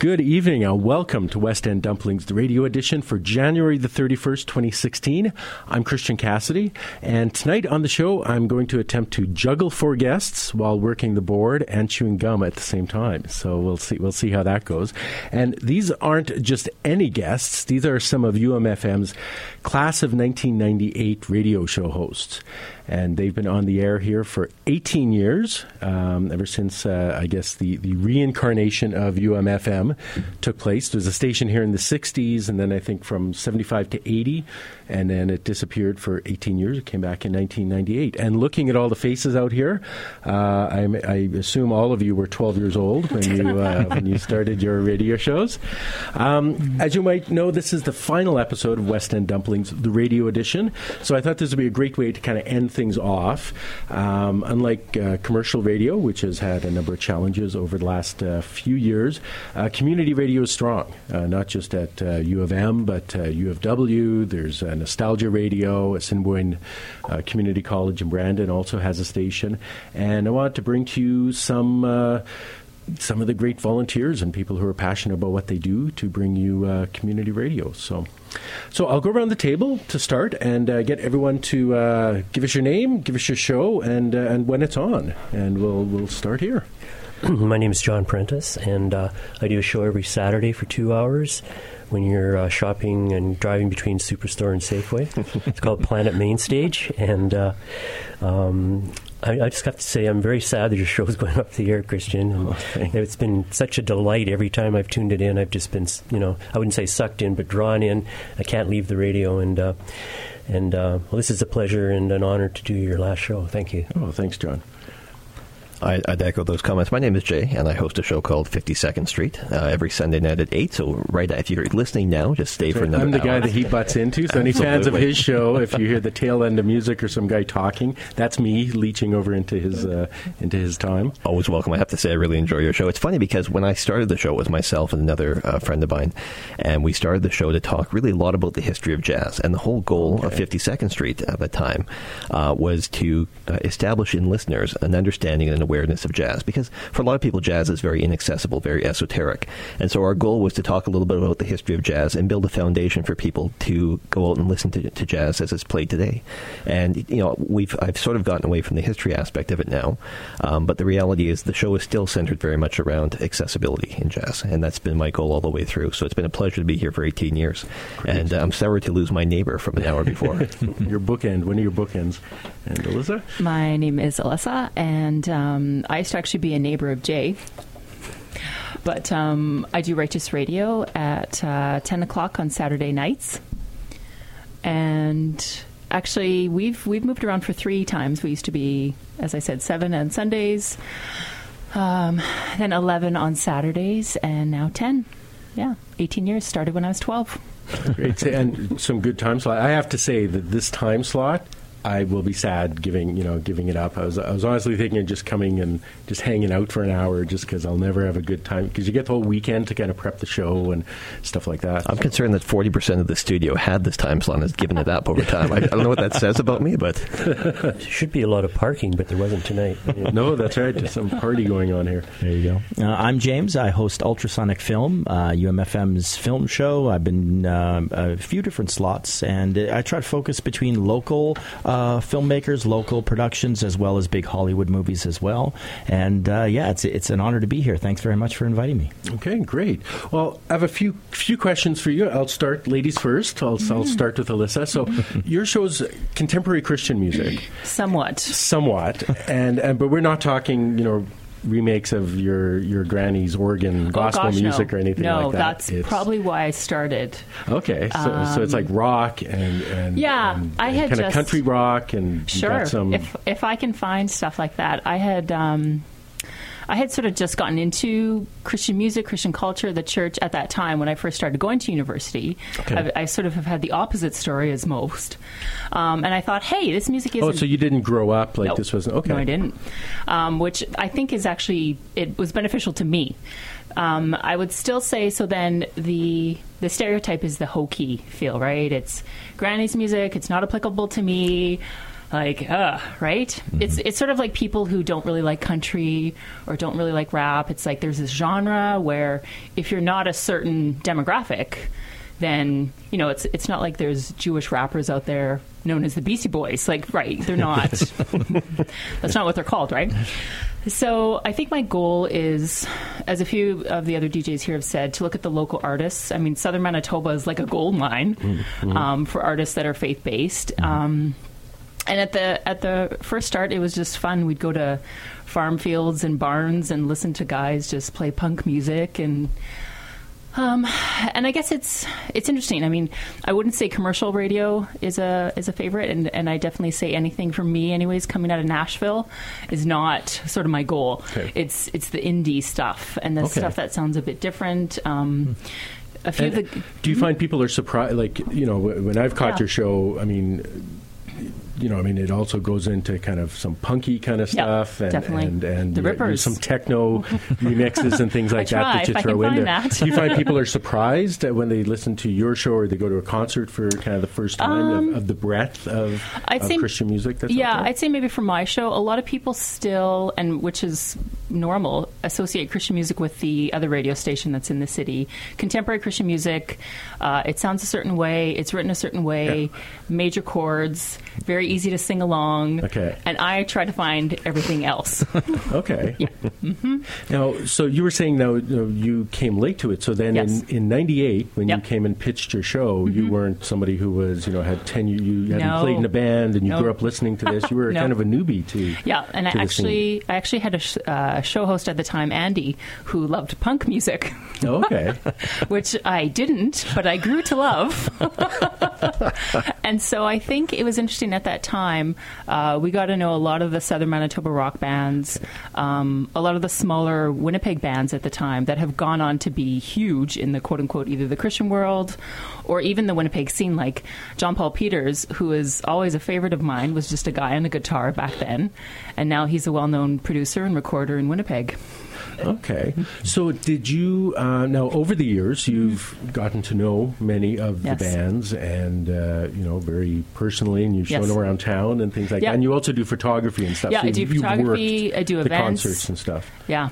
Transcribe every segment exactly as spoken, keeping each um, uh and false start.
Good evening and welcome to West End Dumplings, the radio edition for January the thirty-first, twenty sixteen. I'm Christian Cassidy, and tonight on the show I'm going to attempt to juggle four guests while working the board and chewing gum at the same time. So we'll see we'll see how that goes. And these aren't just any guests. These are some of U M F M's class of nineteen ninety-eight radio show hosts. And they've been on the air here for eighteen years, um, ever since, uh, I guess, the, the reincarnation of U M F M took place. There was a station here in the sixties, and then I think from seventy-five to eighty, and then it disappeared for eighteen years. It came back in nineteen ninety-eight. And looking at all the faces out here, uh, I, I assume all of you were twelve years old when you uh, when you started your radio shows. Um, as you might know, this is the final episode of West End Dumplings, the radio edition. So I thought this would be a great way to kind of end things off. Um, unlike uh, commercial radio, which has had a number of challenges over the last uh, few years, uh, community radio is strong, uh, not just at uh, U of M, but uh, U of W. There's uh, Nostalgia Radio. Assiniboine uh, Community College in Brandon also has a station. And I wanted to bring to you some uh, some of the great volunteers and people who are passionate about what they do to bring you uh, community radio. So so I'll go around the table to start and uh, get everyone to uh, give us your name, give us your show, and uh, and when it's on. And we'll we'll start here. My name is John Prentice, and uh, I do a show every Saturday for two hours when you're uh, shopping and driving between Superstore and Safeway. It's called Planet Mainstage, and uh, um, I, I just have to say I'm very sad that your show is going up the air, Christian. And okay. It's been such a delight every time I've tuned it in. I've just been, you know, I wouldn't say sucked in, but drawn in. I can't leave the radio, and uh, and uh, well, this is a pleasure and an honor to do your last show. Thank you. Oh, thanks, John. I, I'd echo those comments. My name is Jay, and I host a show called fifty-second Street uh, every Sunday night at eight. So right, if you're listening now, just stay for another I'm the hour. guy that he butts into. So any fans of his show, if you hear the tail end of music or some guy talking, that's me leeching over into his uh, into his time. Always welcome. I have to say I really enjoy your show. It's funny because when I started the show, it was myself and another uh, friend of mine, and we started the show to talk really a lot about the history of jazz. And the whole goal okay. of fifty-second Street at the time uh, was to uh, establish in listeners an understanding and an awareness of jazz. Because for a lot of people, jazz is very inaccessible, very esoteric. And so our goal was to talk a little bit about the history of jazz and build a foundation for people to go out and listen to, to jazz as it's played today. And, you know, we've I've sort of gotten away from the history aspect of it now. Um, but the reality is the show is still centered very much around accessibility in jazz. And that's been my goal all the way through. So it's been a pleasure to be here for eighteen years. Great. And uh, I'm sorry to lose my neighbor from an hour before. Your bookend, one of your bookends. And Alyssa? My name is Alyssa, and um, I used to actually be a neighbor of Jay. But um, I do Righteous Radio at uh, ten o'clock on Saturday nights. And actually, we've we've moved around for three times. We used to be, as I said, seven on Sundays, um, then eleven on Saturdays, and now ten. Yeah, eighteen years. Started when I was twelve. Great. And some good time slot. I have to say that this time slot, I will be sad giving you know giving it up. I was I was honestly thinking of just coming and just hanging out for an hour, just because I'll never have a good time. Because you get the whole weekend to kind of prep the show and stuff like that. I'm concerned that forty percent of the studio had this time slot and has given it up over time. I, I don't know what that says about me, but there should be a lot of parking, but there wasn't tonight. Yeah. No, that's right. There's some party going on here. There you go. Uh, I'm James. I host Ultrasonic Film, uh, U M F M's film show. I've been uh, a few different slots, and I try to focus between local Uh, filmmakers, local productions, as well as big Hollywood movies as well. And uh, yeah, it's it's an honor to be here. Thanks very much for inviting me. Okay, great. Well, I have a few few questions for you. I'll start ladies first. I'll, I'll start with Alyssa. So your show's contemporary Christian music. Somewhat. Somewhat. And, and but we're not talking, you know, remakes of your your granny's organ gospel oh, gosh, music no. or anything no, like that. No, that's it's, probably why I started. Okay, so um, so it's like rock and, and yeah, and, I and had kind just, of country rock and sure. got some. If if I can find stuff like that, I had. Um, I had sort of just gotten into Christian music, Christian culture, the church at that time when I first started going to university. Okay. I, I sort of have had the opposite story as most. Um, and I thought, hey, this music isn't... Oh, so you didn't grow up like nope. this was... Okay. No, I didn't. Um, which I think is actually... It was beneficial to me. Um, I would still say, so then the the stereotype is the hokey feel, right? It's Granny's music. It's not applicable to me. like, uh, right? Mm-hmm. It's it's sort of like people who don't really like country or don't really like rap. It's like there's this genre where if you're not a certain demographic, then, you know, it's it's not like there's Jewish rappers out there known as the Beastie Boys. Like, right, they're not. That's not what they're called, right? So I think my goal is, as a few of the other D Js here have said, to look at the local artists. I mean, Southern Manitoba is like a gold mine mm-hmm. um, for artists that are faith-based. Mm-hmm. Um, and at the at the first start, it was just fun. We'd go to farm fields and barns and listen to guys just play punk music and... Um, and I guess it's it's interesting. I mean, I wouldn't say commercial radio is a is a favorite, and, and I definitely say anything from me, anyways, coming out of Nashville, is not sort of my goal. Okay. It's it's the indie stuff and the okay. stuff that sounds a bit different. Um, a few and of the, do you find people are surprised? Like, you know, when I've caught yeah. your show, I mean. You know, I mean, it also goes into kind of some punky kind of stuff, yep, and, definitely. and and the Rippers, some techno remixes and things like I try, that that you if throw I can in find there. that. Do you find people are surprised when they listen to your show or they go to a concert for kind of the first time um, of, of the breadth of, I'd of say, Christian music? That's yeah, out there? I'd say maybe for my show, a lot of people still, and which is normal, associate Christian music with the other radio station that's in the city. Contemporary Christian music, uh, it sounds a certain way, it's written a certain way, yeah. major chords, very easy to sing along. Okay. And I try to find everything else. Okay. Yeah. Mm-hmm. Now, so you were saying now you, know, you came late to it. So then yes. in, in ninety-eight, when yep. you came and pitched your show, mm-hmm. you weren't somebody who was, you know, had ten, you, you hadn't no. played in a band and you no. grew up listening to this. You were no. kind of a newbie to Yeah, and I actually, I actually had a sh- uh, show host at the time, Andy, who loved punk music. Oh, okay. Which I didn't, but I grew to love. And so I think it was interesting at that time. Uh, we got to know a lot of the Southern Manitoba rock bands, um, a lot of the smaller Winnipeg bands at the time that have gone on to be huge in the quote-unquote either the Christian world or even the Winnipeg scene, like John Paul Peters, who is always a favorite of mine, was just a guy on a guitar back then, and now he's a well-known producer and recorder in Winnipeg. Okay. So did you, uh, now over the years, you've gotten to know many of yes. the bands and, uh, you know, very personally, and you've shown yes. them around town and things like yeah. that. And you also do photography and stuff. Yeah, so I do you've photography, worked I do the events. concerts and stuff. Yeah.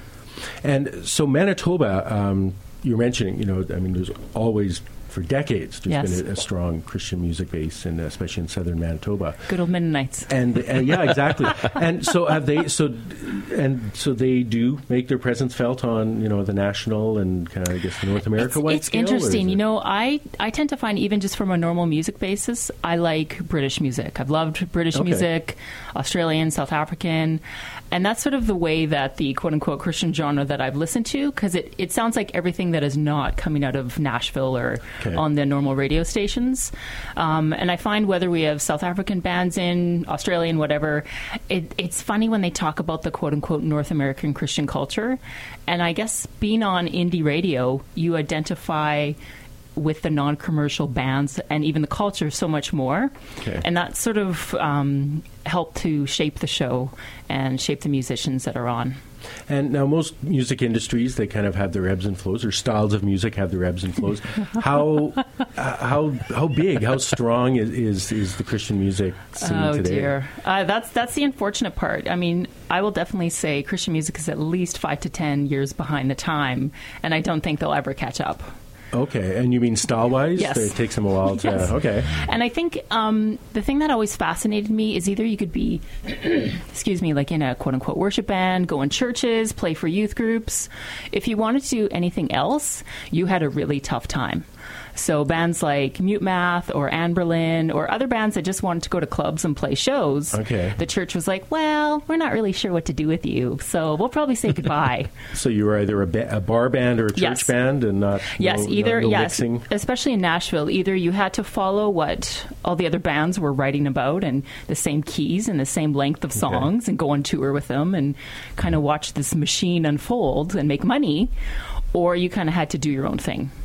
And so Manitoba, um, you're mentioning, you know, I mean, there's always... For decades, there's yes. been a, a strong Christian music base, and especially in southern Manitoba. Good old Mennonites. And, and yeah, exactly. And so have they. So and so they do make their presence felt on, you know, the national and kind of, I guess, the North America wide It's scale. interesting. It? You know, I I tend to find even just from a normal music basis, I like British music. I've loved British okay. music, Australian, South African. And that's sort of the way that the quote-unquote Christian genre that I've listened to, because it, it sounds like everything that is not coming out of Nashville or okay. on the normal radio stations. Um, and I find whether we have South African bands in, Australian, whatever, it, it's funny when they talk about the quote-unquote North American Christian culture. And I guess being on indie radio, you identify with the non-commercial bands and even the culture so much more. Okay. And that sort of um, helped to shape the show and shape the musicians that are on. And now most music industries, they kind of have their ebbs and flows, or styles of music have their ebbs and flows. how uh, how how big, how strong is, is, is the Christian music scene oh, today? Oh, dear. Uh, that's, that's the unfortunate part. I mean, I will definitely say Christian music is at least five to ten years behind the time, and I don't think they'll ever catch up. Okay, and you mean style-wise? Yes. It takes them a while to... Yes. Okay. And I think um, the thing that always fascinated me is either you could be, excuse me, like in a quote-unquote worship band, go in churches, play for youth groups. If you wanted to do anything else, you had a really tough time. So bands like Mute Math or Anne Boleyn or other bands that just wanted to go to clubs and play shows, okay. the church was like, well, we're not really sure what to do with you, so we'll probably say goodbye. So you were either a, ba- a bar band or a church yes. band and not Yes, no, either, no, no yes, mixing? Especially in Nashville, either you had to follow what all the other bands were writing about and the same keys and the same length of songs okay. and go on tour with them and kind of watch this machine unfold and make money, or you kind of had to do your own thing.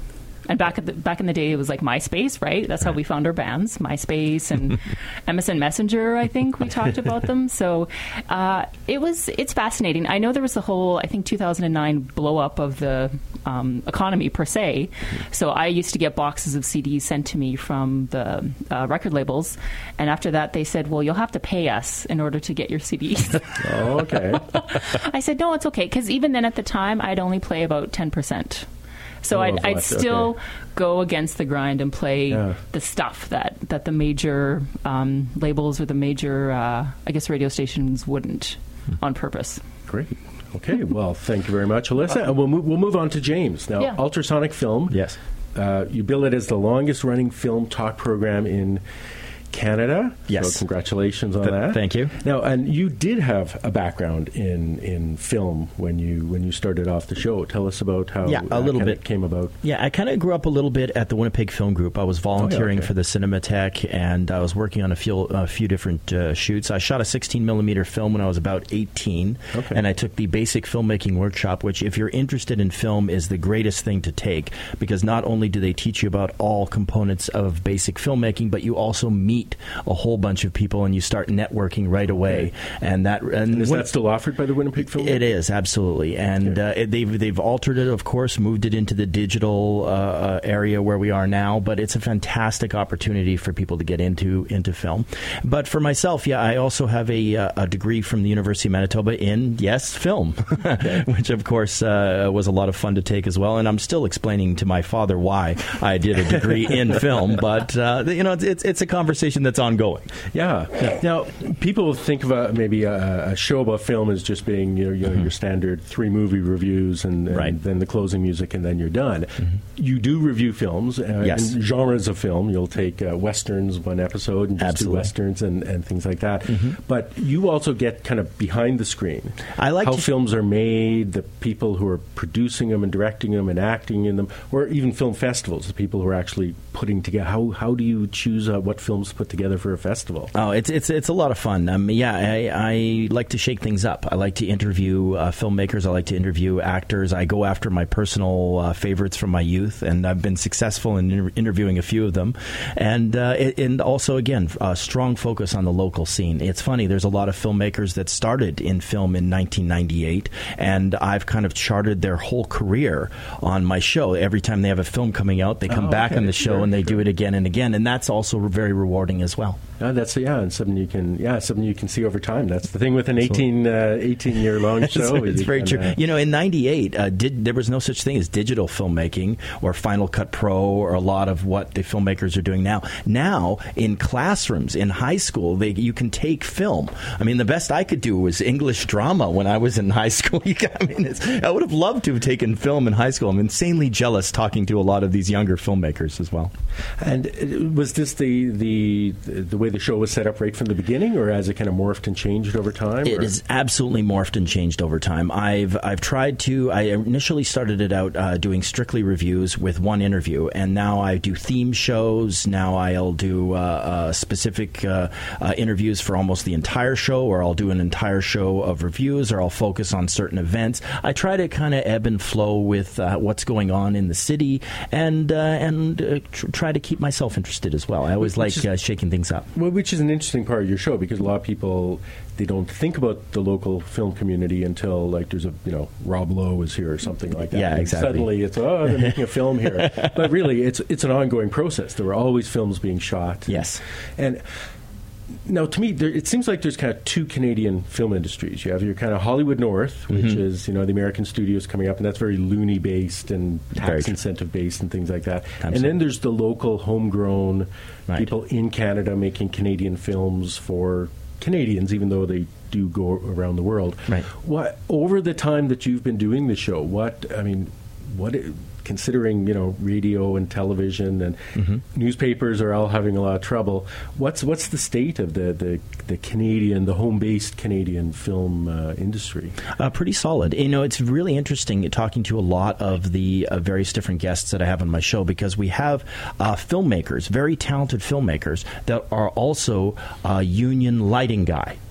and back at the, back in the day, it was like MySpace, right? That's how we found our bands, MySpace and M S N Messenger. I think we talked about them. So uh, it was it's fascinating. I know there was the whole I think two thousand nine blow up of the um, economy per se. So I used to get boxes of C Ds sent to me from the uh, record labels, and after that they said, "Well, you'll have to pay us in order to get your C Ds." Oh, okay. I said, "No, it's okay," because even then at the time I'd only play about ten percent. So Oh, I'd, of I'd what? still Okay. go against the grind and play Yeah. the stuff that, that the major um, labels or the major, uh, I guess, radio stations wouldn't on purpose. Great. Okay. Well, thank you very much, Alyssa. And we'll move, we'll move on to James now. Yeah. Ultrasonic Film. Yes. Uh, you bill it as the longest running film talk program in Canada. Yes. So congratulations on Th- that. thank you. Now, and you did have a background in, in film when you when you started off the show. Tell us about how Yeah, a that little kinda bit. came about. Yeah, I kind of grew up a little bit at the Winnipeg Film Group. I was volunteering okay. for the Cinematheque, and I was working on a few, a few different uh, shoots. I shot a sixteen millimeter film when I was about eighteen, Okay. and I took the basic filmmaking workshop, which, if you're interested in film, is the greatest thing to take, because not only do they teach you about all components of basic filmmaking, but you also meet a whole bunch of people, and you start networking right away. And that and And is when- that still offered by the Winnipeg Film? It is, absolutely, and uh, it, they've they've altered it, of course, moved it into the digital uh, uh, area where we are now. But it's a fantastic opportunity for people to get into into film. But for myself, yeah, I also have a, uh, a degree from the University of Manitoba in yes, film, which of course uh, was a lot of fun to take as well. And I'm still explaining to my father why I did a degree in film. But uh, you know, it's, it's it's a conversation that's ongoing. Yeah. Now, people think of a, maybe a, a show about film as just being your, you know, your standard three movie reviews and, and Right. then the closing music and then you're done. You do review films, uh, Yes. and genres of film. You'll take uh, westerns one episode and just Absolutely. do westerns and, and things like that. But you also get kind of behind the screen. I like how to- films are made, the people who are producing them and directing them and acting in them, or even film festivals, the people who are actually putting together. How how do you choose uh, what films to put together for a festival? Oh, it's it's it's a lot of fun. Um, yeah, I, I like to shake things up. I like to interview uh, filmmakers. I like to interview actors. I go after my personal uh, favorites from my youth, and I've been successful in inter- interviewing a few of them. And uh, it, and also, again, a strong focus on the local scene. It's funny. There's a lot of filmmakers that started in film in nineteen ninety-eight, and I've kind of charted their whole career on my show. Every time they have a film coming out, they come Oh, back okay. on the show Sure, and they sure. do it again and again, and that's also very rewarding as well. Uh, that's yeah, and something you can yeah, something you can see over time. That's the thing with an eighteen, uh, eighteen year long show. It's, it's You very can, true. uh, You know, in ninety-eight, uh, did, there was no such thing as digital filmmaking or Final Cut Pro or a lot of what the filmmakers are doing now. Now, in classrooms, in high school, they, you can take film. I mean, the best I could do was English drama when I was in high school. You got- I mean, it's, I would have loved to have taken film in high school. I'm insanely jealous talking to a lot of these younger filmmakers as well. And uh, was this the, the the way the show was set up right from the beginning, or has it kind of morphed and changed over time? It or? is absolutely morphed and changed over time. I've I've tried to. I initially started it out uh, doing strictly reviews with one interview, and now I do theme shows. Now I'll do uh, uh, specific uh, uh, interviews for almost the entire show, or I'll do an entire show of reviews, or I'll focus on certain events. I try to kind of ebb and flow with uh, what's going on in the city, and uh, and uh, tr- try to keep myself interested as well. I always Which like is- uh, shaking things up. Well, which is an interesting part of your show, because a lot of people, they don't think about the local film community until, like, there's a, you know, Rob Lowe is here or something like that. Yeah, And exactly. Suddenly it's, oh, they're making a film here. But really, it's it's an ongoing process. There were always films being shot. Yes. And now, to me, there, it seems like there's kind of two Canadian film industries. You have your kind of Hollywood North, which Mm-hmm. is, you know, the American studios coming up, and that's very loony based and Very tax true. incentive based and things like that. And Absolutely. then there's the local, homegrown Right. people in Canada making Canadian films for Canadians, even though they do go around the world. Right. What over the time that you've been doing the show? What I mean, what i- considering, you know, radio and television and Mm-hmm. newspapers are all having a lot of trouble. What's what's the state of the the, the Canadian, the home based Canadian film uh, industry? Uh, pretty solid. You know, it's really interesting talking to a lot of the uh, various different guests that I have on my show, because we have uh, filmmakers, very talented filmmakers, that are also a union lighting guy.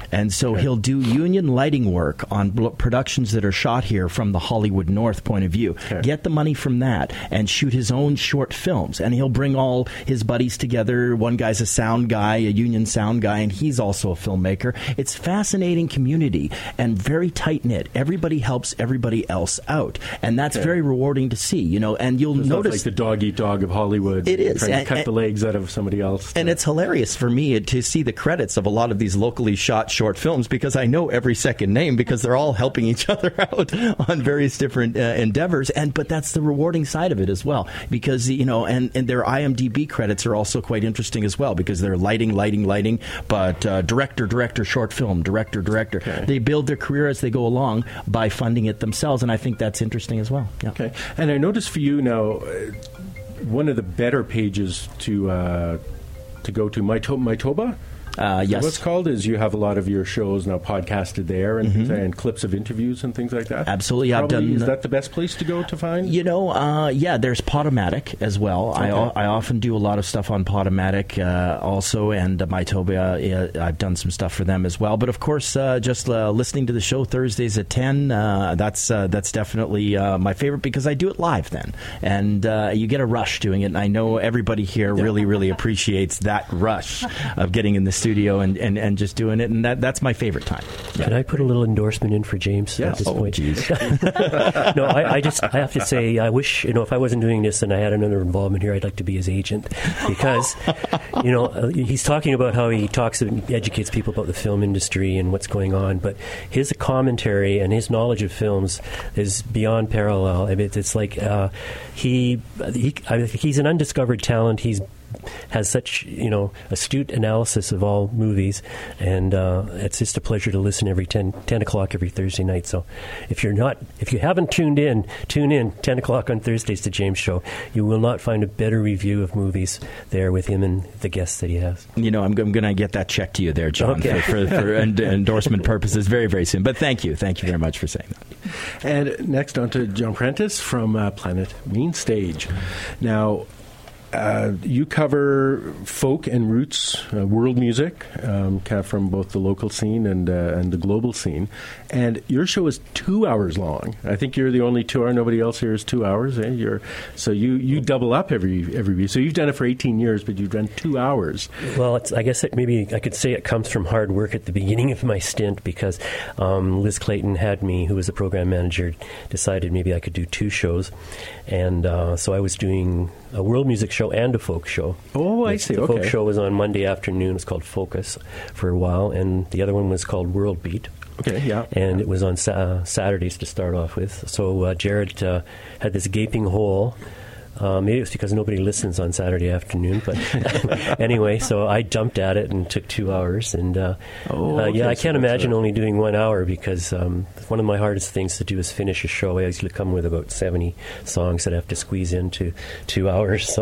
And so he'll do union lighting work on bl- productions that are shot here from the Hollywood North point of view. Okay. Get the money from that and shoot his own short films. And he'll bring all his buddies together. One guy's a sound guy, a union sound guy, and he's also a filmmaker. It's fascinating community and very tight-knit. Everybody helps everybody else out. And that's okay. very rewarding to see, you know, and you'll it's notice... like the dog-eat-dog of Hollywood. It is. Trying and, to cut and, the legs out of somebody else. And it's hilarious for me to see the credits of a lot of these locally shot short films because I know every second name because they're all helping each other out on various different uh, endeavors. And but that's the rewarding side of it as well because, you know, and, and their I M D B credits are also quite interesting as well because they're lighting, lighting, lighting, but uh, director, director, short film, director, director. Okay. They build their career as they go along by funding it themselves, and I think that's interesting as well. Yeah. Okay. And I noticed for you now, uh, one of the better pages to uh, to go to, Myto- Mytoba? Uh, yes. What's called is you have a lot of your shows now podcasted there and, mm-hmm. and clips of interviews and things like that. Absolutely. Probably, I've done. Is that the best place to go to find? You know, uh, yeah, there's Podomatic as well. Okay. I, I often do a lot of stuff on Podomatic uh, also, and uh, Mytoba, uh, I've done some stuff for them as well. But of course, uh, just uh, listening to the show Thursdays at ten, uh, that's uh, that's definitely uh, my favorite because I do it live then, and uh, you get a rush doing it. And I know everybody here yeah. really, really appreciates that rush of getting in the studio and, and, and just doing it, and that that's my favorite time. Yeah. Can I put a little endorsement in for James yes. at this oh, point? Geez. No, I, I just I have to say I wish, you know, if I wasn't doing this and I had another involvement here, I'd like to be his agent because, you know, uh, he's talking about how he talks and educates people about the film industry and what's going on, but his commentary and his knowledge of films is beyond parallel. I mean, it's like uh, he, he I, he's an undiscovered talent. He's has such, you know, astute analysis of all movies, and uh, it's just a pleasure to listen every ten, ten o'clock every Thursday night. So if you're not, if you haven't tuned in, tune in ten o'clock on Thursdays to James Show. You will not find a better review of movies there with him and the guests that he has. You know, I'm, I'm going to get that check to you there, John, okay. for, for, for en- endorsement purposes very, very soon. But thank you. Thank you very much for saying that. And next on to John Prentice from uh, Planet Mainstage. Now, Uh, you cover folk and roots, uh, world music, um, kind of from both the local scene and uh, and the global scene. And your show is two hours long. I think you're the only two hour. Nobody else here is two hours. Eh? You're so you, you double up every every week. So you've done it for eighteen years, but you've done two hours. Well, it's, I guess it, maybe I could say it comes from hard work at the beginning of my stint because um, Liz Clayton had me, who was the program manager, decided maybe I could do two shows, and uh, so I was doing a world music show and a folk show. Oh, I see. The okay. folk show was on Monday afternoon. It was called Focus for a while, and the other one was called World Beat. Okay, yeah. And it was on sa- Saturdays to start off with. So uh, Jared uh, had this gaping hole. Uh, maybe it was because nobody listens on Saturday afternoon, but anyway, so I jumped at it and took two hours. And uh, oh, uh, yeah, okay, I can't so imagine a... only doing one hour because um, one of my hardest things to do is finish a show. I usually come with about seventy songs that I have to squeeze into two hours. So,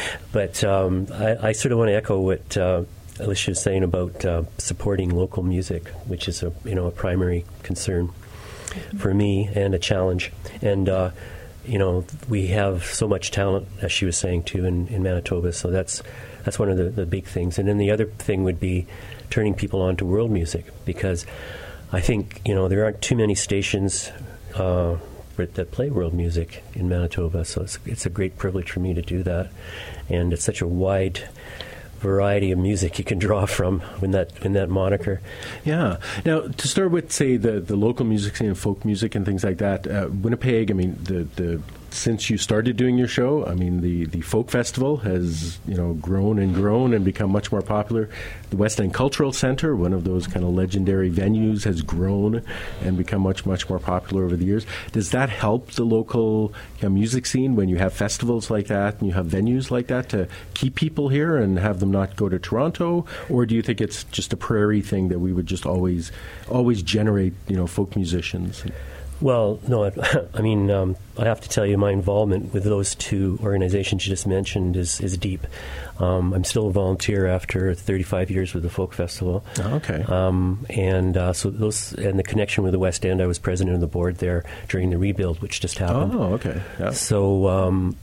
but um, I, I sort of want to echo what uh, Alicia is saying about uh, supporting local music, which is a you know a primary concern for me and a challenge. And uh, you know, we have so much talent, as she was saying, too, in, in Manitoba. So that's that's one of the, the big things. And then the other thing would be turning people on to world music, because I think, you know, there aren't too many stations uh, that play world music in Manitoba. So it's, it's a great privilege for me to do that. And it's such a wide variety of music you can draw from in that in that moniker. Yeah. Now, to start with, say, the, the local music scene and folk music and things like that, uh, Winnipeg, I mean, the, the since you started doing your show, I mean, the, the folk festival has, you know, grown and grown and become much more popular. The West End Cultural Centre, one of those kind of legendary venues, has grown and become much, much more popular over the years. Does that help the local you know, music scene when you have festivals like that and you have venues like that to keep people here and have them not go to Toronto? Or do you think it's just a prairie thing that we would just always, always generate, you know, folk musicians? Well, no, I, I mean, um, I have to tell you, my involvement with those two organizations you just mentioned is, is deep. Um, I'm still a volunteer after thirty-five years with the Folk Festival. Oh, okay. Um, and uh, so those, and the connection with the West End, I was president of the board there during the rebuild, which just happened. Oh, okay. Yeah. So, um,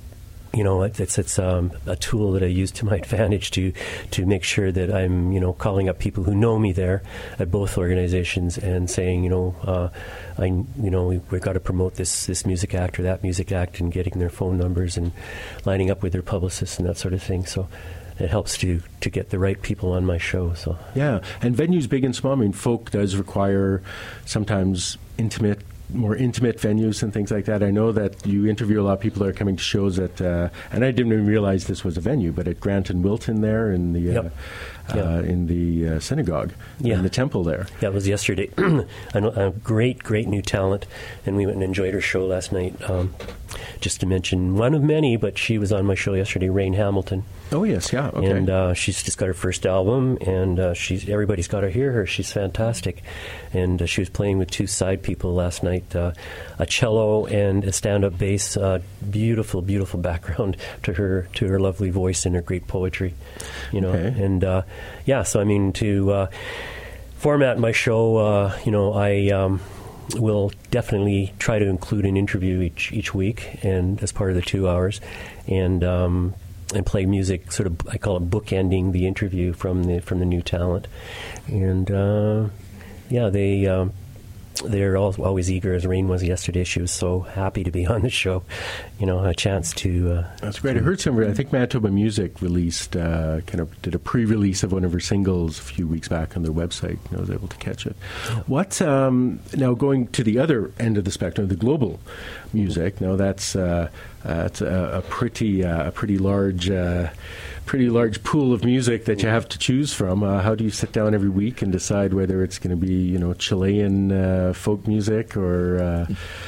you know, it's it's um, a tool that I use to my advantage to to make sure that I'm, you know, calling up people who know me there at both organizations and saying, you know, uh, I, you know, we, we've got to promote this this music act or that music act, and getting their phone numbers and lining up with their publicists and that sort of thing. So it helps to to get the right people on my show. So yeah, and venues big and small. I mean, folk does require sometimes intimate. more intimate venues and things like that. I know that you interview a lot of people that are coming to shows at, uh, and I didn't even realize this was a venue, but at Grant and Wilton there in the yep. uh, yeah. uh, in the uh, synagogue, yeah. in the temple there. Yeah, it was yesterday. a, a great, great new talent, and we went and enjoyed her show last night. Um, just to mention one of many, but she was on my show yesterday, Rain Hamilton. Oh yes, yeah, okay. And uh, she's just got her first album, and uh, she's everybody's got to hear her. She's fantastic, and uh, she was playing with two side people last night, uh, a cello and a stand-up bass. Uh, beautiful, beautiful background to her to her lovely voice and her great poetry, you know. Okay. And uh, yeah, so I mean to uh, format my show, uh, you know, I. Um, We'll definitely try to include an interview each each week, and as part of the two hours, and um, and play music. Sort of, I call it bookending the interview from the from the new talent, and uh, yeah, they um, they're all, always eager, as Rain was yesterday. She was so happy to be on the show, you know, a chance to. Uh, That's great. I heard some. I think Manitoba Music released uh, kind of did a pre-release of one of her singles a few weeks back on their website, and I was able to catch it. Yeah. What um, now? Going to the other end of the spectrum, the global music. Mm-hmm. Now that's uh, uh, it's a, a pretty uh, a pretty large. Uh, pretty large pool of music that you have to choose from. Uh, how do you sit down every week and decide whether it's going to be, you know, Chilean uh, folk music or? Uh,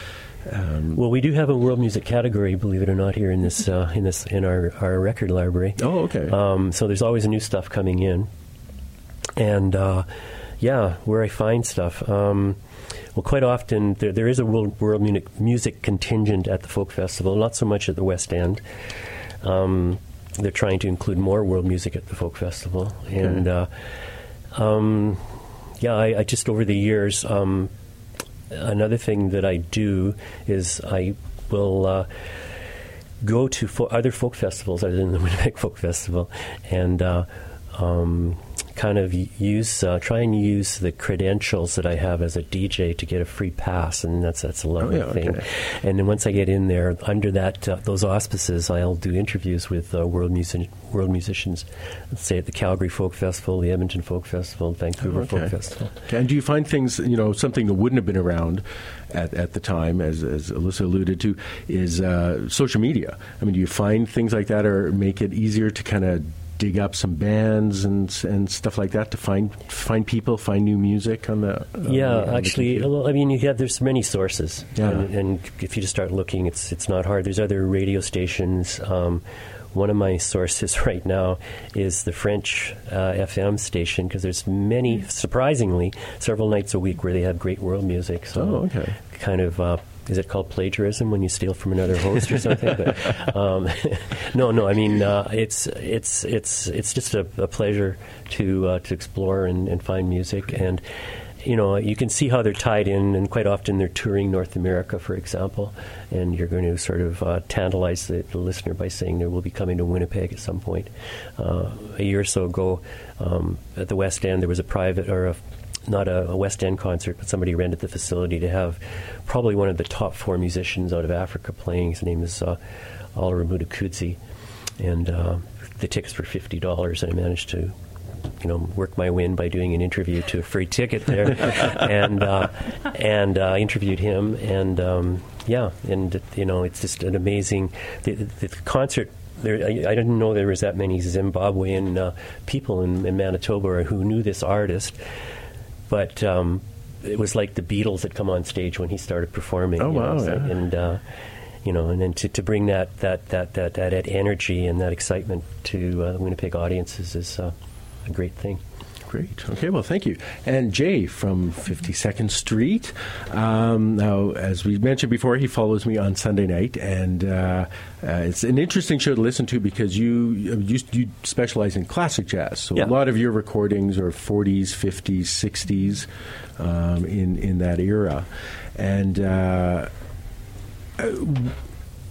um, well, we do have a world music category, believe it or not, here in this uh, in this in our, our record library. Oh, okay. Um, so there's always new stuff coming in, and uh, yeah, where I find stuff. Um, well, quite often there there is a world world music, music contingent at the folk festival, not so much at the West End. Um, They're trying to include more world music at the folk festival, and uh, um, yeah, I, I just over the years, um, another thing that I do is I will uh, go to fo- other folk festivals other than the Winnipeg Folk Festival, and uh, um, kind of use uh, try and use the credentials that I have as a D J to get a free pass, and that's that's a lovely oh, yeah, thing. okay. And then once I get in there, under that uh, those auspices, I'll do interviews with uh, world music world musicians. Let's say at the Calgary Folk Festival, the Edmonton Folk Festival, Vancouver oh, okay. Folk Festival. Okay. And do you find things, you know, something that wouldn't have been around at, at the time, as, as Alyssa alluded to, is uh, social media? I mean, do you find things like that or make it easier to kind of dig up some bands and and stuff like that to find find people, find new music on the on yeah the, on actually the well, I mean, you have there's many sources, yeah. and, and if you just start looking, it's it's not hard. There's other radio stations. Um, one of my sources right now is the French uh, F M station, because there's many, surprisingly, several nights a week where they have great world music. So oh, okay. kind of uh, is it called plagiarism when you steal from another host or something? But, um, no, no. I mean, uh, it's it's it's it's just a, a pleasure to uh, to explore and, and find music, and you know, you can see how they're tied in, and quite often they're touring North America, for example, and you're going to sort of uh, tantalize the, the listener by saying they will be coming to Winnipeg at some point. Uh, a year or so ago, um, at the West End, there was a private or a not a, a West End concert, but somebody rented the facility to have probably one of the top four musicians out of Africa playing. His name is uh, Oliver Mudakudzi, and uh, the tickets were fifty dollars, and I managed to, you know, work my way in by doing an interview to a free ticket there, and uh, and uh, interviewed him, and um, yeah, and you know, it's just an amazing the, the concert. There, I, I didn't know there was that many Zimbabwean uh, people in, in Manitoba who knew this artist. But um, it was like the Beatles had come on stage when he started performing. Oh, you know, wow, so, yeah. and uh, you know, and then to, to bring that that, that, that that energy and that excitement to uh, Winnipeg audiences is uh, a great thing. Great. Okay, well, thank you. And Jay from fifty-second Street. Um, now, as we mentioned before, he follows me on Sunday night, and uh, uh, it's an interesting show to listen to because you you, you specialize in classic jazz. So yeah. a lot of your recordings are forties, fifties, sixties, um, in, in that era. And uh,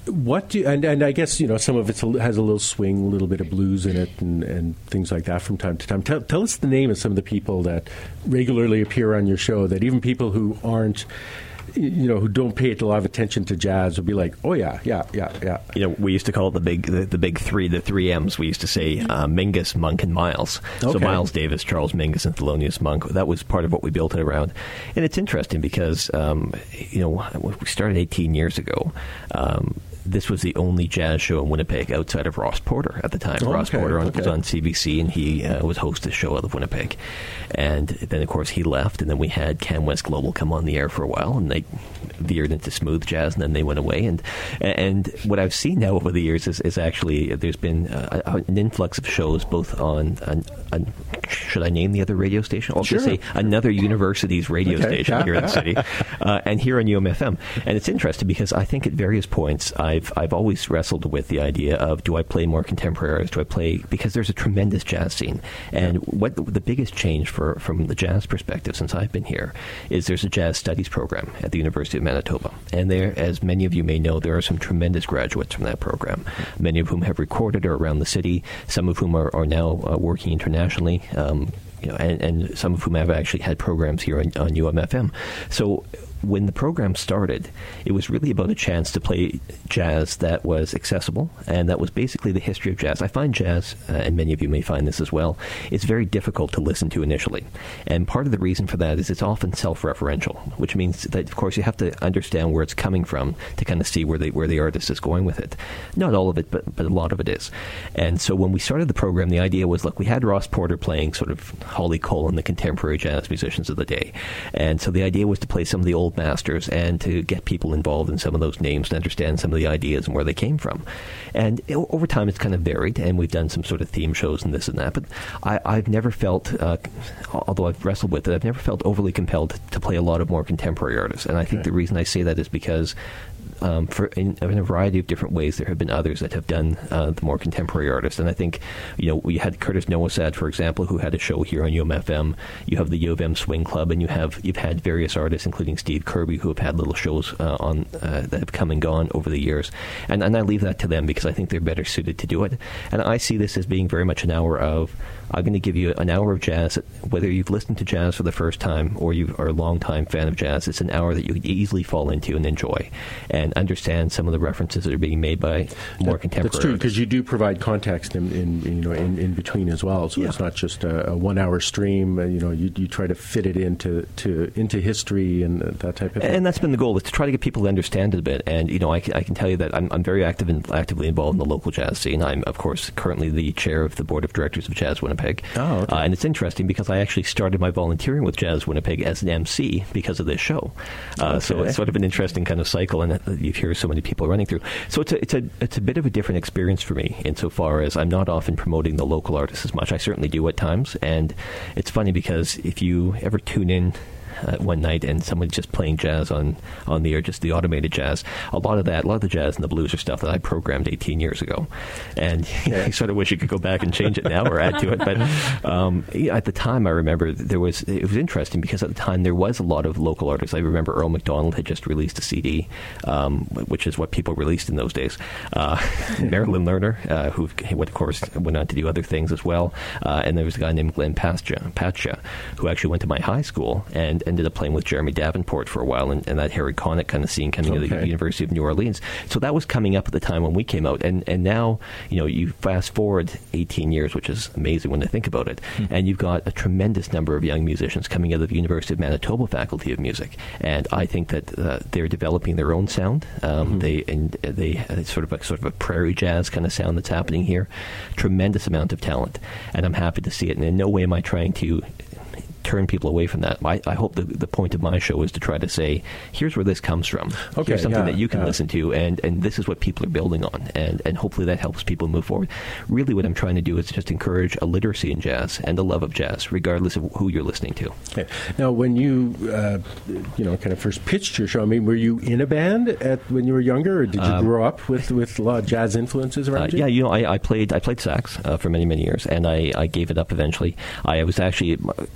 what do and and I guess you know some of it has a little swing, a little bit of blues in it, and, and things like that from time to time. Tell, tell us the name of some of the people that regularly appear on your show. That even people who aren't, you know, who don't pay a lot of attention to jazz will be like, oh yeah, yeah, yeah, yeah. You know, we used to call it the big, the, the big three, the three M's. We used to say uh, Mingus, Monk, and Miles. Okay. So Miles Davis, Charles Mingus, and Thelonious Monk. That was part of what we built it around. And it's interesting because, um, you know, we started eighteen years ago. Um, This was the only jazz show in Winnipeg outside of Ross Porter at the time. Oh, Ross okay, Porter on, okay. was on C B C, and he uh, was host of the show out of Winnipeg. And then, of course, he left, and then we had Cam West Global come on the air for a while, and they veered into smooth jazz, and then they went away. And and what I've seen now over the years is, is actually there's been uh, an influx of shows both on, on, on, should I name the other radio station? I'll sure. just say another university's radio okay. station here in the city, uh, and here on U M F M. And it's interesting because I think at various points I've I've always wrestled with the idea of, do I play more contemporary, do I play, because there's a tremendous jazz scene. And what the biggest change for from the jazz perspective since I've been here is there's a jazz studies program at the University of Manitoba. And there, as many of you may know, there are some tremendous graduates from that program, many of whom have recorded or around the city, some of whom are, are now uh, working internationally, um, you know, and, and some of whom have actually had programs here on, on U M F M. So when the program started, it was really about a chance to play jazz that was accessible, and that was basically the history of jazz. I find jazz, uh, and many of you may find this as well, it's very difficult to listen to initially. And part of the reason for that is it's often self-referential, which means that, of course, you have to understand where it's coming from to kind of see where, they, where the artist is going with it. Not all of it, but, but a lot of it is. And so when we started the program, the idea was, look, we had Ross Porter playing sort of Holly Cole and the contemporary jazz musicians of the day. And so the idea was to play some of the old masters and to get people involved in some of those names and understand some of the ideas and where they came from. And over time it's kind of varied, and we've done some sort of theme shows and this and that, but I, I've never felt, uh, although I've wrestled with it, I've never felt overly compelled to, to play a lot of more contemporary artists. And I think okay. the reason I say that is because Um, for in, in a variety of different ways, there have been others that have done uh, the more contemporary artists. And I think, you know, we had Curtis Nowosad, for example, who had a show here on U M F M. You have the U of M Swing Club, and you have you've had various artists, including Steve Kirby, who have had little shows uh, on uh, that have come and gone over the years. And and I leave that to them because I think they're better suited to do it. And I see this as being very much an hour of, I'm going to give you an hour of jazz. Whether you've listened to jazz for the first time or you are a long-time fan of jazz, it's an hour that you could easily fall into and enjoy and understand some of the references that are being made by more that, contemporary. That's true, because you do provide context in, in you know in, in between as well. So yeah. it's not just a, a one-hour stream. Uh, you know, you, you try to fit it into to into history and that type of thing. And that's been the goal, is to try to get people to understand it a bit. And you know, I can, I can tell you that I'm, I'm very active and actively involved in the local jazz scene. I'm, of course, currently the chair of the board of directors of Jazz Winnipeg. Oh, okay. uh, and it's interesting because I actually started my volunteering with Jazz Winnipeg as an M C because of this show. Uh, okay. So it's sort of an interesting kind of cycle, and you hear so many people running through. So it's a, it's a it's a bit of a different experience for me insofar as I'm not often promoting the local artists as much. I certainly do at times, and it's funny because if you ever tune in Uh, one night and someone's just playing jazz on, on the air, just the automated jazz. A lot of that, a lot of the jazz and the blues are stuff that I programmed eighteen years ago. And yeah. I sort of wish you could go back and change it now or add to it. But um, yeah, at the time, I remember there was, it was interesting because at the time there was a lot of local artists. I remember Earl McDonald had just released a C D, um, which is what people released in those days. Uh, Marilyn Lerner, uh, who, of course, went on to do other things as well. Uh, and there was a guy named Glenn Patsha, Patsha, who actually went to my high school and ended up playing with Jeremy Davenport for a while, and, and that Harry Connick kind of scene coming okay. out of the University of New Orleans. So that was coming up at the time when we came out, and and now, you know, you fast forward eighteen years, which is amazing when I think about it, mm-hmm. and you've got a tremendous number of young musicians coming out of the University of Manitoba Faculty of Music, and I think that uh, they're developing their own sound. Um, mm-hmm. They and they it's sort of a sort of a prairie jazz kind of sound that's happening here. Tremendous amount of talent, and I'm happy to see it. And in no way am I trying to turn people away from that. I, I hope the, the point of my show is to try to say, here's where this comes from. Okay, here's something yeah, that you can yeah. listen to, and, and this is what people are building on, and, and hopefully that helps people move forward. Really what I'm trying to do is just encourage a literacy in jazz and a love of jazz, regardless of who you're listening to. Okay. Now, when you, uh, you know, kind of first pitched your show, I mean, were you in a band at when you were younger, or did you um, grow up with, with a lot of jazz influences around uh, you? Yeah, you know, I, I played I played sax uh, for many, many years, and I, I gave it up eventually. I was actually, Chris and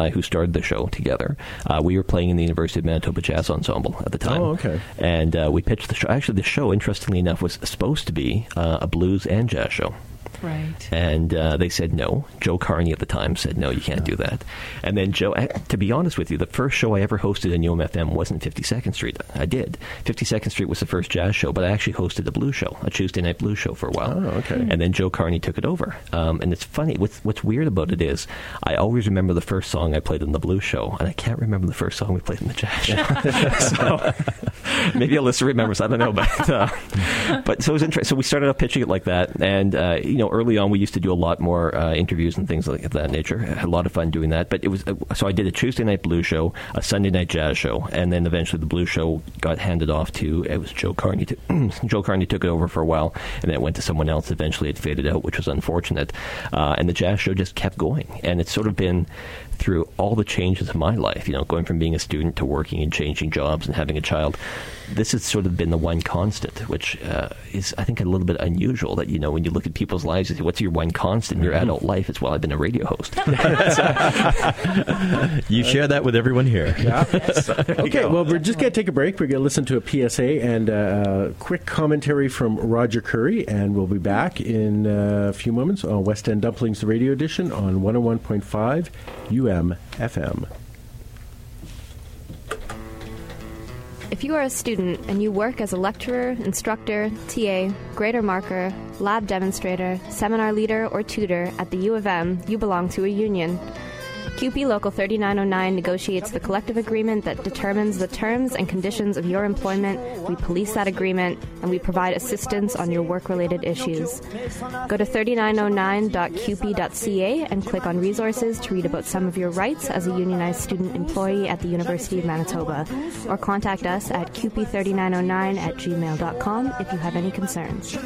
I, who started the show together, uh, we were playing in the University of Manitoba Jazz Ensemble at the time. Oh, okay. And uh, we pitched the show. Actually, the show, interestingly enough, was supposed to be uh, a blues and jazz show. Right. And uh, they said no. Joe Carney at the time said, no, you can't do that. And then Joe, to be honest with you, the first show I ever hosted in U M F M wasn't fifty-second Street. I did. fifty-second Street was the first jazz show, but I actually hosted a blues show, a Tuesday night blues show for a while. Oh, okay. And then Joe Carney took it over. Um, and it's funny. What's, what's weird about it is I always remember the first song I played in the blues show, and I can't remember the first song we played in the jazz show. So maybe Alyssa remembers. I don't know. But, uh, but so it was interesting. So we started off pitching it like that. And, uh, you know, early on we used to do a lot more uh, interviews and things like of that nature. I had a lot of fun doing that. But it was uh, so I did a Tuesday night blues show, a Sunday night jazz show, and then eventually the blues show got handed off to it was Joe Carney. To, Joe Carney took it over for a while, and then it went to someone else. Eventually, it faded out, which was unfortunate. Uh, and the jazz show just kept going, and it's sort of been through all the changes of my life, you know, going from being a student to working and changing jobs and having a child. This has sort of been the one constant, which uh, is, I think, a little bit unusual that, you know, when you look at people's lives, you say, what's your one constant in your adult life? It's, well, I've been a radio host. You share that with everyone here. Yeah. So, okay, well, we're just going to take a break. We're going to listen to a P S A and a quick commentary from Roger Currie, and we'll be back in a few moments on West End Dumplings, the radio edition on one oh one point five U M F M. If you are a student and you work as a lecturer, instructor, T A, grader marker, lab demonstrator, seminar leader, or tutor at the U of M, you belong to a union. C U P E Local thirty-nine oh nine negotiates the collective agreement that determines the terms and conditions of your employment. We police that agreement, and we provide assistance on your work-related issues. Go to thirty-nine oh nine dot Q P dot C A and click on resources to read about some of your rights as a unionized student employee at the University of Manitoba, or contact us at Q P thirty-nine oh nine at gmail dot com if you have any concerns.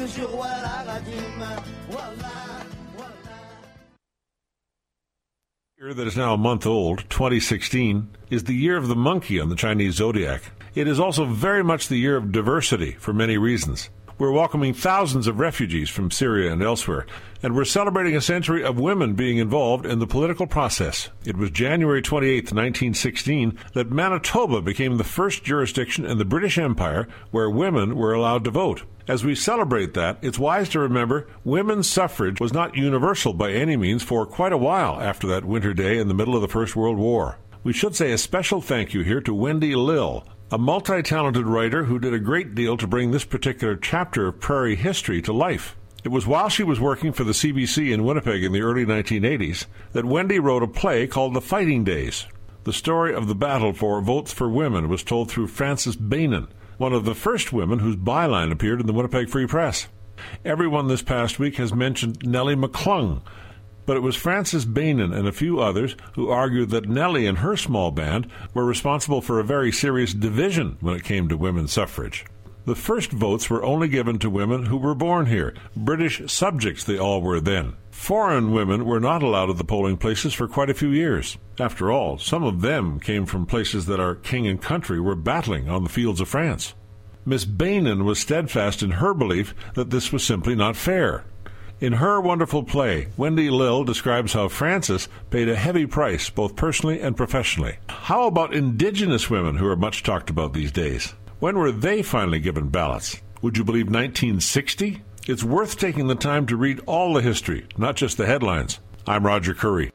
That is now a month old, twenty sixteen, is the year of the monkey on the Chinese zodiac. It is also very much the year of diversity for many reasons. We're welcoming thousands of refugees from Syria and elsewhere, and we're celebrating a century of women being involved in the political process. It was January twenty-eighth, nineteen sixteen, that Manitoba became the first jurisdiction in the British Empire where women were allowed to vote. As we celebrate that, it's wise to remember women's suffrage was not universal by any means for quite a while after that winter day in the middle of the First World War. We should say a special thank you here to Wendy Lill, a multi-talented writer who did a great deal to bring this particular chapter of prairie history to life. It was while she was working for the C B C in Winnipeg in the early nineteen eighties that Wendy wrote a play called The Fighting Days. The story of the battle for votes for women was told through Frances Beynon, one of the first women whose byline appeared in the Winnipeg Free Press. Everyone this past week has mentioned Nellie McClung, but it was Frances Beynon and a few others who argued that Nellie and her small band were responsible for a very serious division when it came to women's suffrage. The first votes were only given to women who were born here. British subjects they all were then. Foreign women were not allowed at the polling places for quite a few years. After all, some of them came from places that our king and country were battling on the fields of France. Miss Beynon was steadfast in her belief that this was simply not fair. In her wonderful play, Wendy Lill describes how Frances paid a heavy price both personally and professionally. How about Indigenous women who are much talked about these days? When were they finally given ballots? Would you believe nineteen sixty? It's worth taking the time to read all the history, not just the headlines. I'm Roger Currie.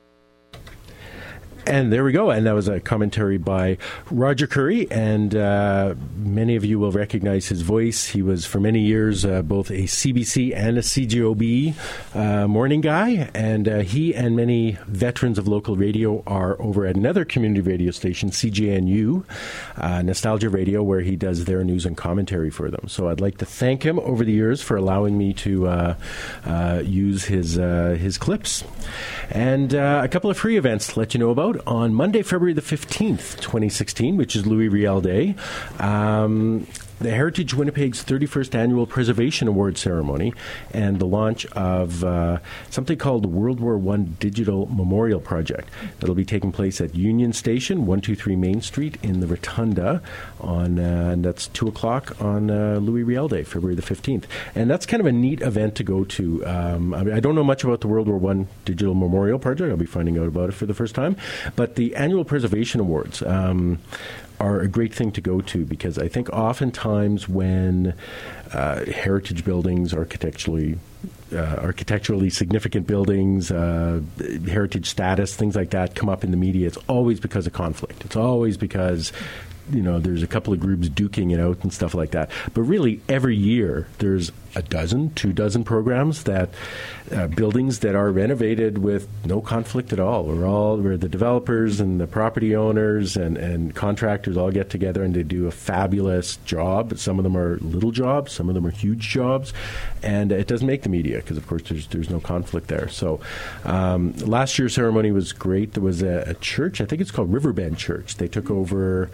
And there we go. And that was a commentary by Roger Currie. And uh, many of you will recognize his voice. He was, for many years, uh, both a C B C and a C G O B uh, morning guy. And uh, he and many veterans of local radio are over at another community radio station, C J N U, uh, Nostalgia Radio, where he does their news and commentary for them. So I'd like to thank him over the years for allowing me to uh, uh, use his, uh, his clips. And uh, a couple of free events to let you know about. On Monday, February the fifteenth, twenty sixteen, which is Louis Riel Day, um, the Heritage Winnipeg's thirty-first Annual Preservation Award ceremony and the launch of uh, something called the World War One Digital Memorial Project. That'll be taking place at Union Station, one two three Main Street in the Rotunda, on uh, and that's two o'clock on uh, Louis Riel Day, February the fifteenth. And that's kind of a neat event to go to. Um, I mean, I don't know much about the World War One Digital Memorial Project. I'll be finding out about it for the first time. But the Annual Preservation Awards um, are a great thing to go to, because I think oftentimes when uh, heritage buildings, architecturally uh, architecturally significant buildings, uh, heritage status, things like that come up in the media, it's always because of conflict. It's always because, you know, there's a couple of groups duking it out and stuff like that. But really, every year there's a dozen, two dozen programs that uh, buildings that are renovated with no conflict at all. We're all where the developers and the property owners and, and contractors all get together and they do a fabulous job. Some of them are little jobs, some of them are huge jobs, and it doesn't make the media because, of course, there's there's no conflict there. So um, last year's ceremony was great. There was a, a church, I think it's called Riverbend Church. They took over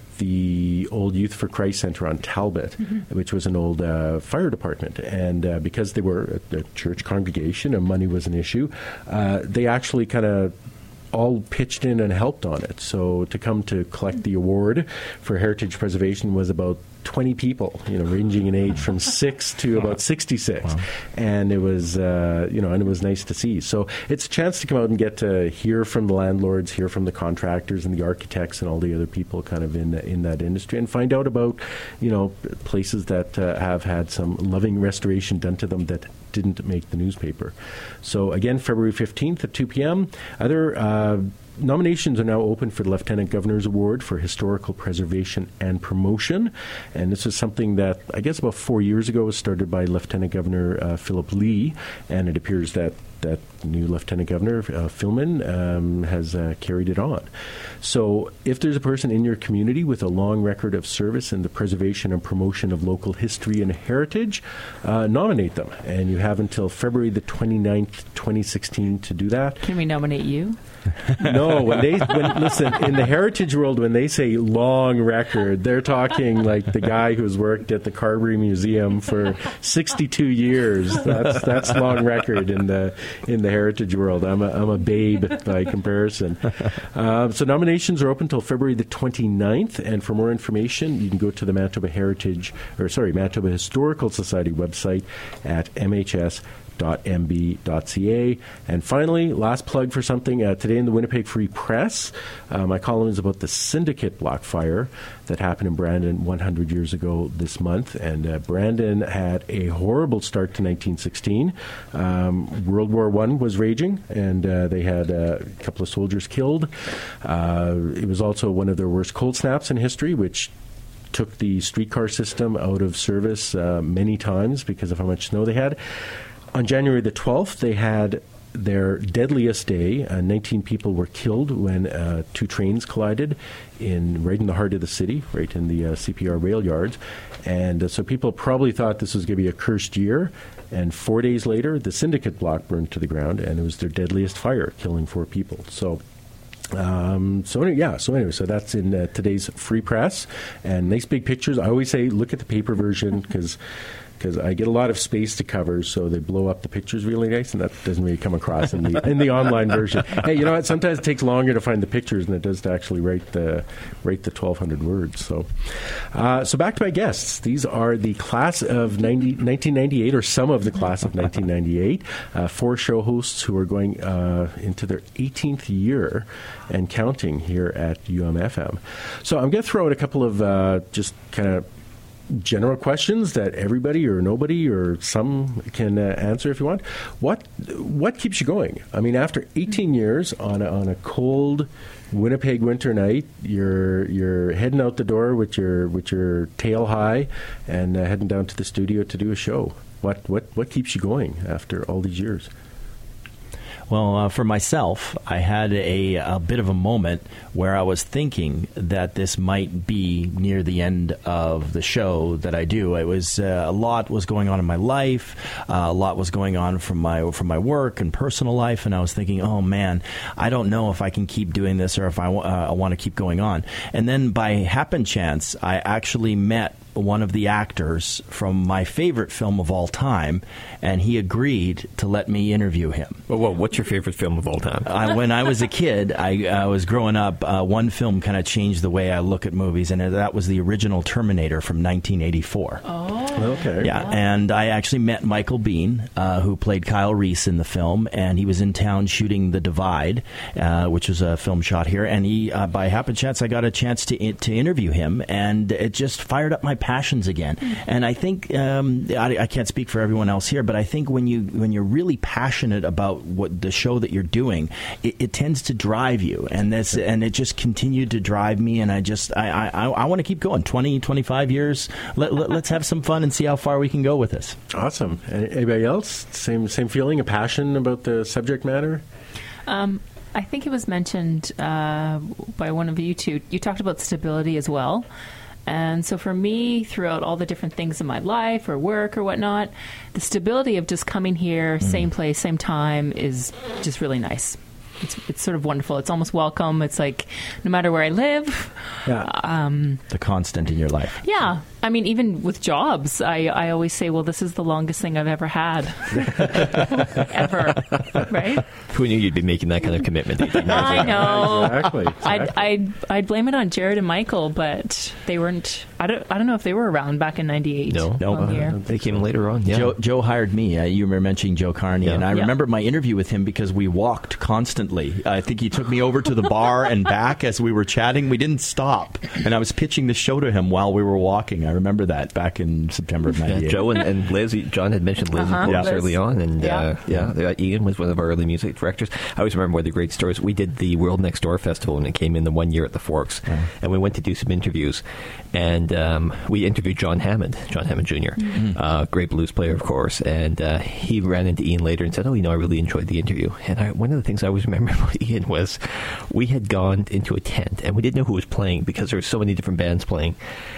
the old Youth for Christ Center on Talbot, mm-hmm. which was an old uh, fire department. And uh, because they were a, a church congregation and money was an issue, uh, they actually kind of all pitched in and helped on it. So to come to collect the award for heritage preservation was about twenty people, you know, ranging in age from six to about sixty-six. Wow. And it was, uh, you know, and it was nice to see. So it's a chance to come out and get to hear from the landlords, hear from the contractors and the architects and all the other people kind of in the, in that industry, and find out about, you know, places that uh, have had some loving restoration done to them that didn't make the newspaper. So again, February fifteenth at two p.m. Other uh, nominations are now open for the Lieutenant Governor's Award for Historical Preservation and Promotion. And this is something that, I guess about four years ago, was started by Lieutenant Governor uh, Philip Lee, and it appears that that new Lieutenant Governor, uh, Philman, um, has uh, carried it on. So if there's a person in your community with a long record of service in the preservation and promotion of local history and heritage, uh, nominate them. And you have until February the twenty-ninth, twenty sixteen to do that. Can we nominate you? No, when they when, listen, in the heritage world, when they say long record, they're talking like the guy who's worked at the Carberry Museum for sixty-two years. That's that's long record in the in the heritage world. I'm a I'm a babe by comparison. Uh, so nominations are open until February the twenty-ninth, and for more information, you can go to the Manitoba Heritage or sorry Manitoba Historical Society website at m h s dot m b dot c a. And finally, last plug for something. Uh, today in the Winnipeg Free Press, uh, my column is about the Syndicate block fire that happened in Brandon one hundred years ago this month. And uh, Brandon had a horrible start to nineteen sixteen. Um, World War One was raging, and uh, they had uh, a couple of soldiers killed. Uh, it was also one of their worst cold snaps in history, which took the streetcar system out of service uh, many times because of how much snow they had. On January the twelfth, they had their deadliest day. Uh, nineteen people were killed when uh, two trains collided in right in the heart of the city, right in the uh, C P R rail yards. And uh, so people probably thought this was going to be a cursed year. And four days later, the Syndicate block burned to the ground, and it was their deadliest fire, killing four people. So Um, so anyway, yeah, so anyway, so that's in uh, today's Free Press, and nice big pictures. I always say look at the paper version because because I get a lot of space to cover, so they blow up the pictures really nice, and that doesn't really come across in the in the online version. Hey, you know what? Sometimes it takes longer to find the pictures than it does to actually write the write the twelve hundred words. So, uh, so back to my guests. These are the class of ninety, nineteen ninety-eight, or some of the class of nineteen ninety-eight. Uh, four show hosts who are going uh, into their eighteenth year and counting here at U M F M. So I'm going to throw out a couple of uh, just kind of general questions that everybody or nobody or some can uh, answer if you want. What what keeps you going? I mean, after eighteen years on a, on a cold Winnipeg winter night, you're you're heading out the door with your with your tail high and uh, heading down to the studio to do a show. What what what keeps you going after all these years? Well, uh, for myself, I had a, a bit of a moment where I was thinking that this might be near the end of the show that I do. It was uh, a lot was going on in my life, uh, a lot was going on from my from my work and personal life, and I was thinking, oh man, I don't know if I can keep doing this or if I, uh, I want to keep going on. And then by happen chance, I actually met one of the actors from my favorite film of all time, and he agreed to let me interview him. Well, well what's your favorite film of all time? I, when I was a kid, I, I was growing up, uh, one film kind of changed the way I look at movies, and that was the original Terminator from nineteen eighty-four. Oh. Okay. Yeah, and I actually met Michael Biehn, uh, who played Kyle Reese in the film, and he was in town shooting The Divide, uh, which was a film shot here, and he, uh, by happen chance, I got a chance to to interview him, and it just fired up my passions again. And I think, um, I, I can't speak for everyone else here, but I think when, you, when you're really passionate about what the show that you're doing, it, it tends to drive you, and this, and it just continued to drive me, and I just, I, I, I want to keep going. twenty, twenty-five years, let, let, let's have some fun and see how far we can go with this. Awesome. Anybody else? Same same feeling, a passion about the subject matter? Um, I think it was mentioned uh, by one of you two. You talked about stability as well. And so for me, throughout all the different things in my life or work or whatnot, the stability of just coming here, mm. same place, same time, is just really nice. It's it's sort of wonderful. It's almost welcome. It's like no matter where I live. Yeah. Um, the constant in your life. Yeah. I mean, even with jobs, I, I always say, well, this is the longest thing I've ever had. Ever. Right? Who knew you'd be making that kind of commitment? I know. Exactly. exactly. I'd, I'd, I'd blame it on Jared and Michael, but they weren't. I don't, I don't know if they were around back in ninety-eight. No. No. Uh, here. They came later on. Yeah. Joe, Joe hired me. Uh, you were mentioning Joe Carney, yeah. and I yeah. remember my interview with him because we walked constantly. I think he took me over to the bar and back as we were chatting. We didn't stop, and I was pitching the show to him while we were walking. I remember that back in September of ninety-eight. Yeah, Joe and, and Liz, John had mentioned Liz Uh-huh. yeah. Liz. early on, and Yeah. uh, yeah, uh, Ian was one of our early music directors. I always remember one of the great stories. We did the World Next Door Festival, and it came in the one year at the Forks, Uh-huh. and we went to do some interviews, and um, we interviewed John Hammond, John Hammond Junior, Mm-hmm. uh, great blues player, of course, and uh, he ran into Ian later and said, "Oh, you know, I really enjoyed the interview." And I, one of the things I always remember about Ian was we had gone into a tent, and we didn't know who was playing because there were so many different bands playing,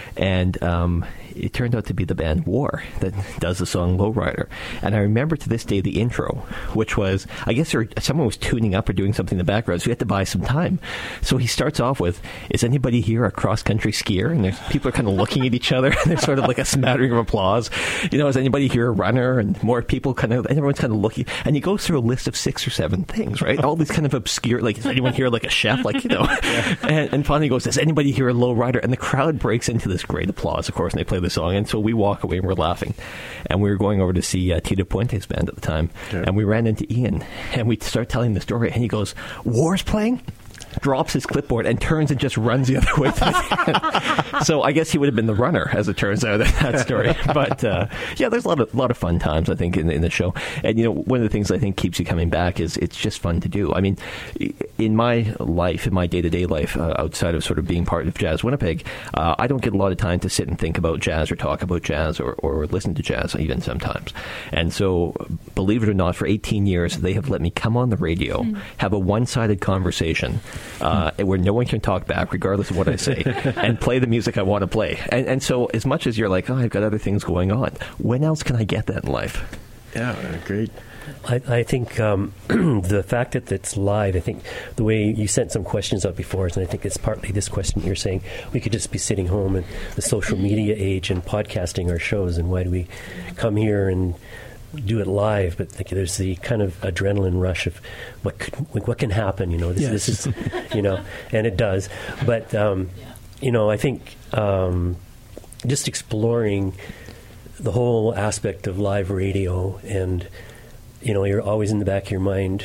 and um, it turned out to be the band War that does the song Lowrider. And I remember to this day the intro, which was, I guess there, someone was tuning up or doing something in the background, so we had to buy some time. So he starts off with, "Is anybody here a cross-country skier?" And there's, people are kind of looking at each other, and there's sort of like a smattering of applause. You know, "Is anybody here a runner?" And more people kind of, and everyone's kind of looking. And he goes through a list of six or seven things, right? All these kind of obscure, like, "Is anyone here like a chef?" Like, you know. Yeah. And, and finally he goes, "Is anybody here a lowrider?" And the crowd breaks into this great applause, of course, and they play the song. And so we walk away and we're laughing. And we were going over to see uh, Tito Puente's band at the time. Okay. And we ran into Ian, and we start telling the story, and he goes, "War's playing?" Drops his clipboard and turns and just runs the other way to the end. So I guess he would have been the runner, as it turns out, in that story. But uh, yeah, there's a lot of lot of fun times, I think, in, in the show. And you know, one of the things I think keeps you coming back is it's just fun to do. I mean, in my life, in my day to day life, uh, outside of sort of being part of Jazz Winnipeg, uh, I don't get a lot of time to sit and think about jazz or talk about jazz or, or listen to jazz even sometimes. And so, believe it or not, for eighteen years they have let me come on the radio, mm. have a one sided conversation. Uh, where no one can talk back, regardless of what I say, and play the music I want to play. And, and so, as much as you're like, "Oh, I've got other things going on," when else can I get that in life? Yeah, great. I, I think um, the fact that it's live, I think the way you sent some questions out before, and I think it's partly this question you're saying, we could just be sitting home in the social media age and podcasting our shows, and why do we come here and do it live? But like, there's the kind of adrenaline rush of what could, what can happen, you know, this, yes. this is, you know, and it does. But, um, you know, I think um, just exploring the whole aspect of live radio, and, you know, you're always in the back of your mind.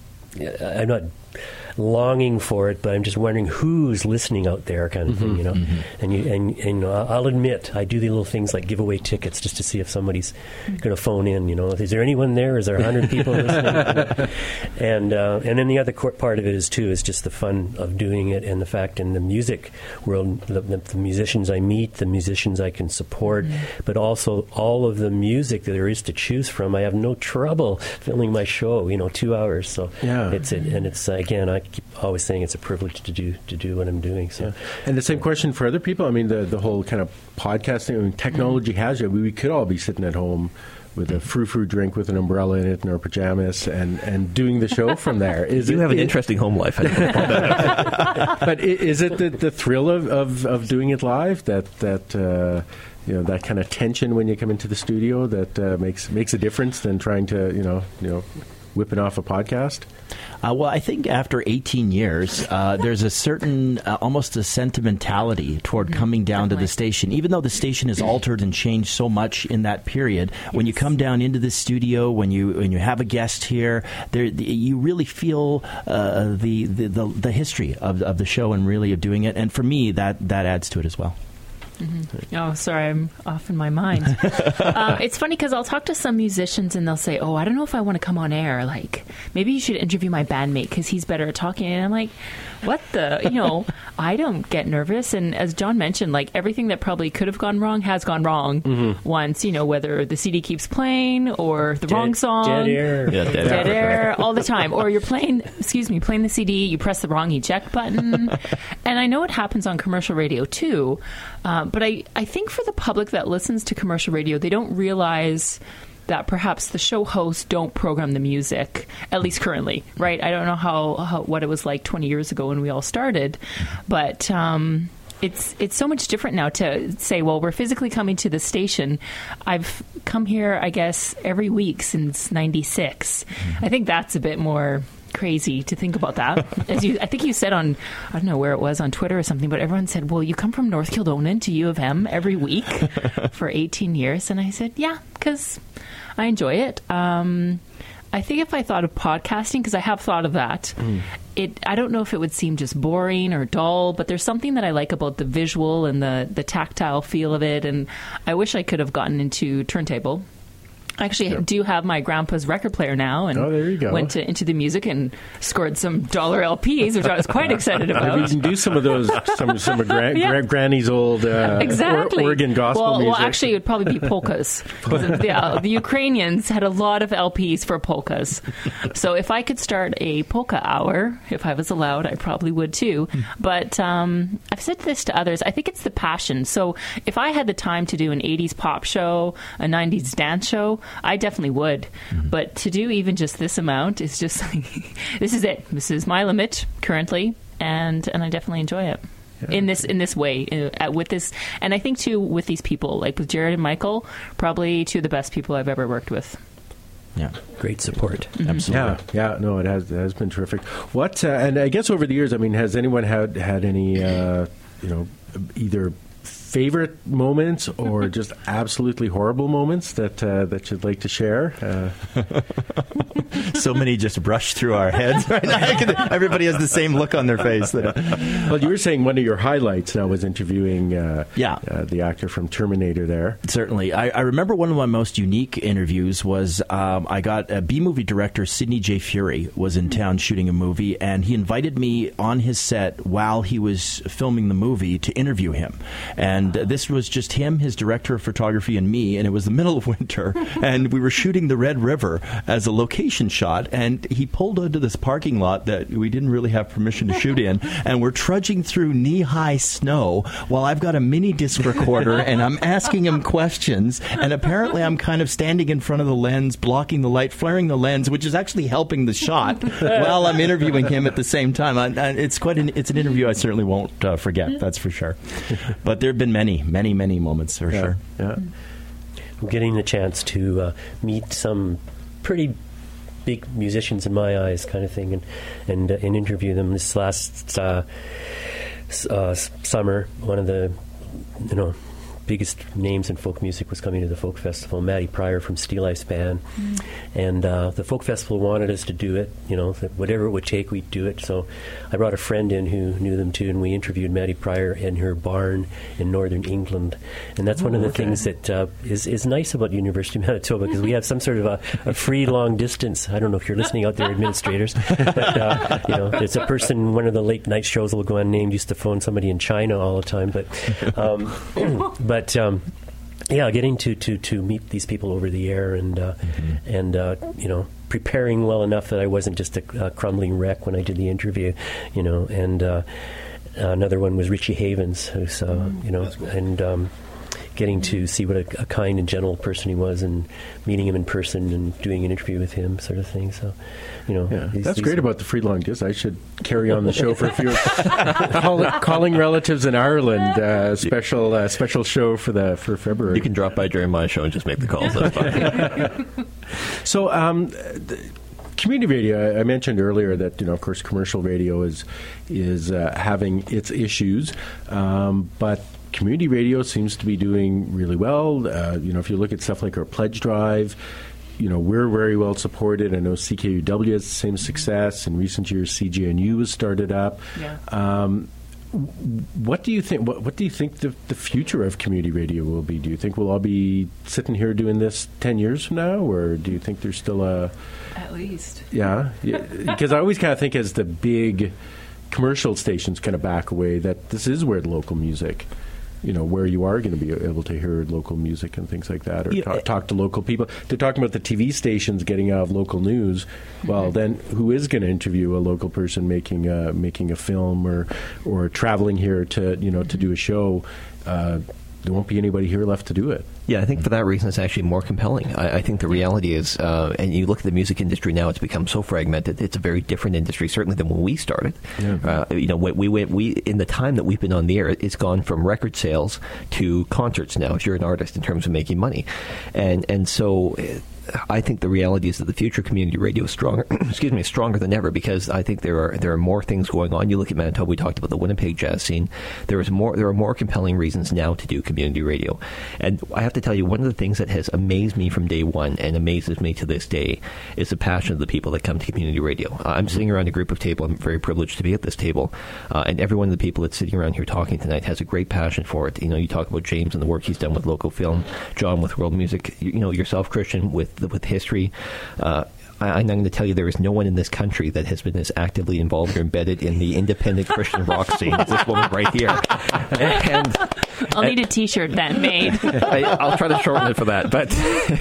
I'm not longing for it, but I'm just wondering who's listening out there, kind of mm-hmm, thing, you know. Mm-hmm. And you and, and uh, I'll admit, I do the little things like give away tickets just to see if somebody's going to phone in. You know, is there anyone there? Is there a hundred people listening? and uh, and then the other part of it is too is just the fun of doing it, and the fact in the music world, the, the, the musicians I meet, the musicians I can support, mm-hmm. but also all of the music that there is to choose from. I have no trouble filling my show. You know, two hours. So yeah, it's it, and it's uh, again I. keep always saying it's a privilege to do to do what I'm doing. So, yeah. And the same question for other people. I mean, the the whole kind of podcasting, I mean, technology mm-hmm. has it. We, we could all be sitting at home with a frou-frou drink with an umbrella in it in our pajamas and, and doing the show from there. Is you it, have an it, interesting home life. but is it the, the thrill of, of, of doing it live that that uh, you know that kind of tension when you come into the studio that uh, makes makes a difference than trying to you know you know whipping off a podcast? Uh, well, I think after eighteen years, uh, there's a certain, uh, almost a sentimentality toward coming down Definitely. to the station. Even though the station has altered and changed so much in that period, yes. when you come down into the studio, when you when you have a guest here, there you really feel uh, the, the, the the history of of the show and really of doing it. And for me, that that adds to it as well. Mm-hmm. Oh, sorry, I'm off in my mind. um, it's funny because I'll talk to some musicians and they'll say, oh, I don't know if I want to come on air. Like, maybe you should interview my bandmate because he's better at talking. And I'm like, what the, you know, I don't get nervous. And as John mentioned, like everything that probably could have gone wrong has gone wrong mm-hmm. once, you know, whether the C D keeps playing or the dead, wrong song. Dead air. Yeah, dead, Dead air. air all the time. Or you're playing, excuse me, playing the C D, you press the wrong eject button. And I know it happens on commercial radio too. Uh, but I, I think for the public that listens to commercial radio, they don't realize that perhaps the show hosts don't program the music, at least currently, right? I don't know how, how what it was like twenty years ago when we all started, but um, it's it's so much different now to say, well, we're physically coming to the station. I've come here, I guess, every week since ninety-six. Mm-hmm. I think that's a bit more crazy to think about that. As you, I think you said on, I don't know where it was, on Twitter or something, but everyone said, well, you come from North Kildonan to U of M every week for eighteen years. And I said, yeah, because I enjoy it. Um, I think if I thought of podcasting, because I have thought of that, mm. it I don't know if it would seem just boring or dull, but there's something that I like about the visual and the, the tactile feel of it. And I wish I could have gotten into turntable. I actually yep. do have my grandpa's record player now, and oh, there you go. went to, into the music and scored some dollar L Ps, which I was quite excited about. Maybe you can do some of those, some, some of gra- yeah. gra- Granny's old uh, exactly. or- Oregon gospel well, music. Well, actually, it would probably be polkas. the, uh, the Ukrainians had a lot of L Ps for polkas. So if I could start a polka hour, if I was allowed, I probably would too. But um, I've said this to others. I think it's the passion. So if I had the time to do an eighties pop show, a nineties dance show, I definitely would. Mm-hmm. But to do even just this amount is just like, this is it. This is my limit currently, and and I definitely enjoy it. Yeah. In this in this way, uh, with this, and I think too with these people, like with Jared and Michael, probably two of the best people I've ever worked with. Yeah, great support. Mm-hmm. Absolutely. Yeah, yeah. No, it has it has been terrific. What uh, and I guess over the years, I mean, has anyone had had any uh, you know either favorite moments or just absolutely horrible moments that uh, that you'd like to share? Uh. So many just brush through our heads right now. Everybody has the same look on their face. Well, you were saying one of your highlights now was interviewing uh, yeah. uh, the actor from Terminator there. Certainly. I, I remember one of my most unique interviews was um, I got a B-movie director, Sidney J. Fury, was in town shooting a movie, and he invited me on his set while he was filming the movie to interview him. And this was just him, his director of photography, and me, and it was the middle of winter, and we were shooting the Red River as a location shot, and he pulled into this parking lot that we didn't really have permission to shoot in, and we're trudging through knee-high snow while I've got a mini disc recorder, and I'm asking him questions, and apparently I'm kind of standing in front of the lens, blocking the light, flaring the lens, which is actually helping the shot while I'm interviewing him at the same time. I, I, it's quite an, it's an interview I certainly won't uh, forget, that's for sure. But there have been many, many, many moments for yeah, sure. Yeah. I'm getting the chance to uh, meet some pretty big musicians in my eyes, kind of thing, and and, uh, and interview them. This last uh, s- uh, summer, one of the you know biggest names in folk music was coming to the folk festival. Matty Pryor from Steel Ice Band, mm. and uh, the folk festival wanted us to do it. You know, whatever it would take, we'd do it. So I brought a friend in who knew them too, and we interviewed Matty Pryor in her barn in northern England. And that's oh, one of the okay. things that uh, is is nice about University of Manitoba, because we have some sort of a, a free long distance. I don't know if you're listening out there, administrators, but uh, you know, there's a person. One of the late night shows will go unnamed used to phone somebody in China all the time, but um, but. But um, yeah, getting to, to, to meet these people over the air and uh, mm-hmm. and uh, you know preparing well enough that I wasn't just a, a crumbling wreck when I did the interview, you know. And uh, another one was Richie Havens, who's uh, mm, you know, and um, getting to see what a, a kind and gentle person he was, and meeting him in person and doing an interview with him, sort of thing. So, you know, yeah. these, that's these great are, about the free long distance. I should carry on the show for a few Call, calling relatives in Ireland. Uh, special uh, special show for the for February. You can drop by during my show and just make the calls. That's fine. So, um, the, community radio. I mentioned earlier that, you know, of course, commercial radio is is uh, having its issues, um, but community radio seems to be doing really well. Uh, you know, if you look at stuff like our pledge drive, you know, we're very well supported. I know C K U W has the same success. In recent years, C G N U has started up. Yeah. Um, What do you think? What, what do you think the, the future of community radio will be? Do you think we'll all be sitting here doing this ten years from now, or do you think there's still a? At least. Yeah, because I always kind of think as the big commercial stations kind of back away, that this is where the local music, you know, where you are going to be able to hear local music and things like that, or Yeah. talk, talk to local people. They're talking about the T V stations getting out of local news. Well, then who is going to interview a local person making a, making a film or or traveling here to, you know, to do a show? Uh, there won't be anybody here left to do it. Yeah, I think for that reason it's actually more compelling. I, I think the reality is, uh, and you look at the music industry now, it's become so fragmented. It's a very different industry, certainly than when we started. Yeah. Uh, you know, we, we went, we in the time that we've been on the air, it's gone from record sales to concerts now, if you're an artist, in terms of making money. And, and so... I think the reality is that the future of community radio is stronger. excuse me, stronger than ever, because I think there are there are more things going on. You look at Manitoba. We talked about the Winnipeg jazz scene. There is more. There are more compelling reasons now to do community radio. And I have to tell you, one of the things that has amazed me from day one and amazes me to this day is the passion of the people that come to community radio. Uh, I'm sitting around a group of table. I'm very privileged to be at this table, uh, and every one of the people that's sitting around here talking tonight has a great passion for it. You know, you talk about James and the work he's done with local film, John with world music. You, you know, yourself, Christian, with with history. Uh, I, I'm going to tell you there is no one in this country that has been as actively involved or embedded in the independent Christian rock scene as this woman right here. And I'll need a T-shirt then made. I, I'll try to shorten it for that. But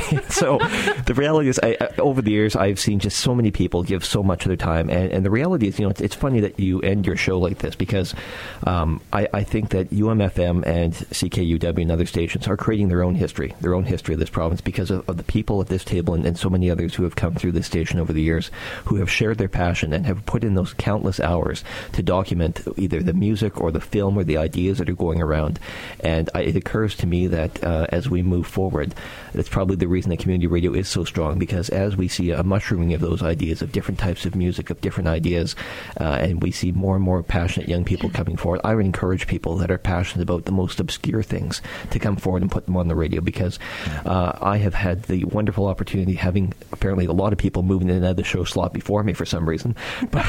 so the reality is, I, I, over the years, I've seen just so many people give so much of their time. And, and the reality is, you know, it's, it's funny that you end your show like this, because um, I, I think that U M F M and C K U W and other stations are creating their own history, their own history of this province, because of, of the people at this table and, and so many others who have come through this station over the years, who have shared their passion and have put in those countless hours to document either the music or the film or the ideas that are going around. And I, it occurs to me that uh, as we move forward, that's probably the reason that community radio is so strong, because as we see a mushrooming of those ideas, of different types of music, of different ideas, uh, and we see more and more passionate young people coming forward, I would encourage people that are passionate about the most obscure things to come forward and put them on the radio, because uh, I have had the wonderful opportunity, having apparently a lot of people moving in and out of the show slot before me for some reason, but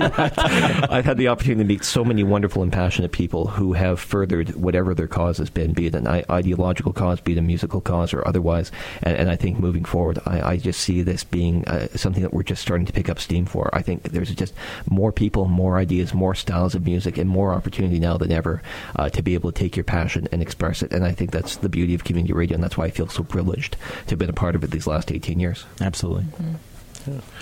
I've had the opportunity to meet so many wonderful and passionate people who have furthered whatever their cause has been, be it an ideological cause, be it a musical cause, or otherwise. And, and I think moving forward, I, I just see this being uh, something that we're just starting to pick up steam for. I think there's just more people, more ideas, more styles of music, and more opportunity now than ever uh, to be able to take your passion and express it. And I think that's the beauty of community radio, and that's why I feel so privileged to have been a part of it these last eighteen years. Absolutely. Mm-hmm. Yeah.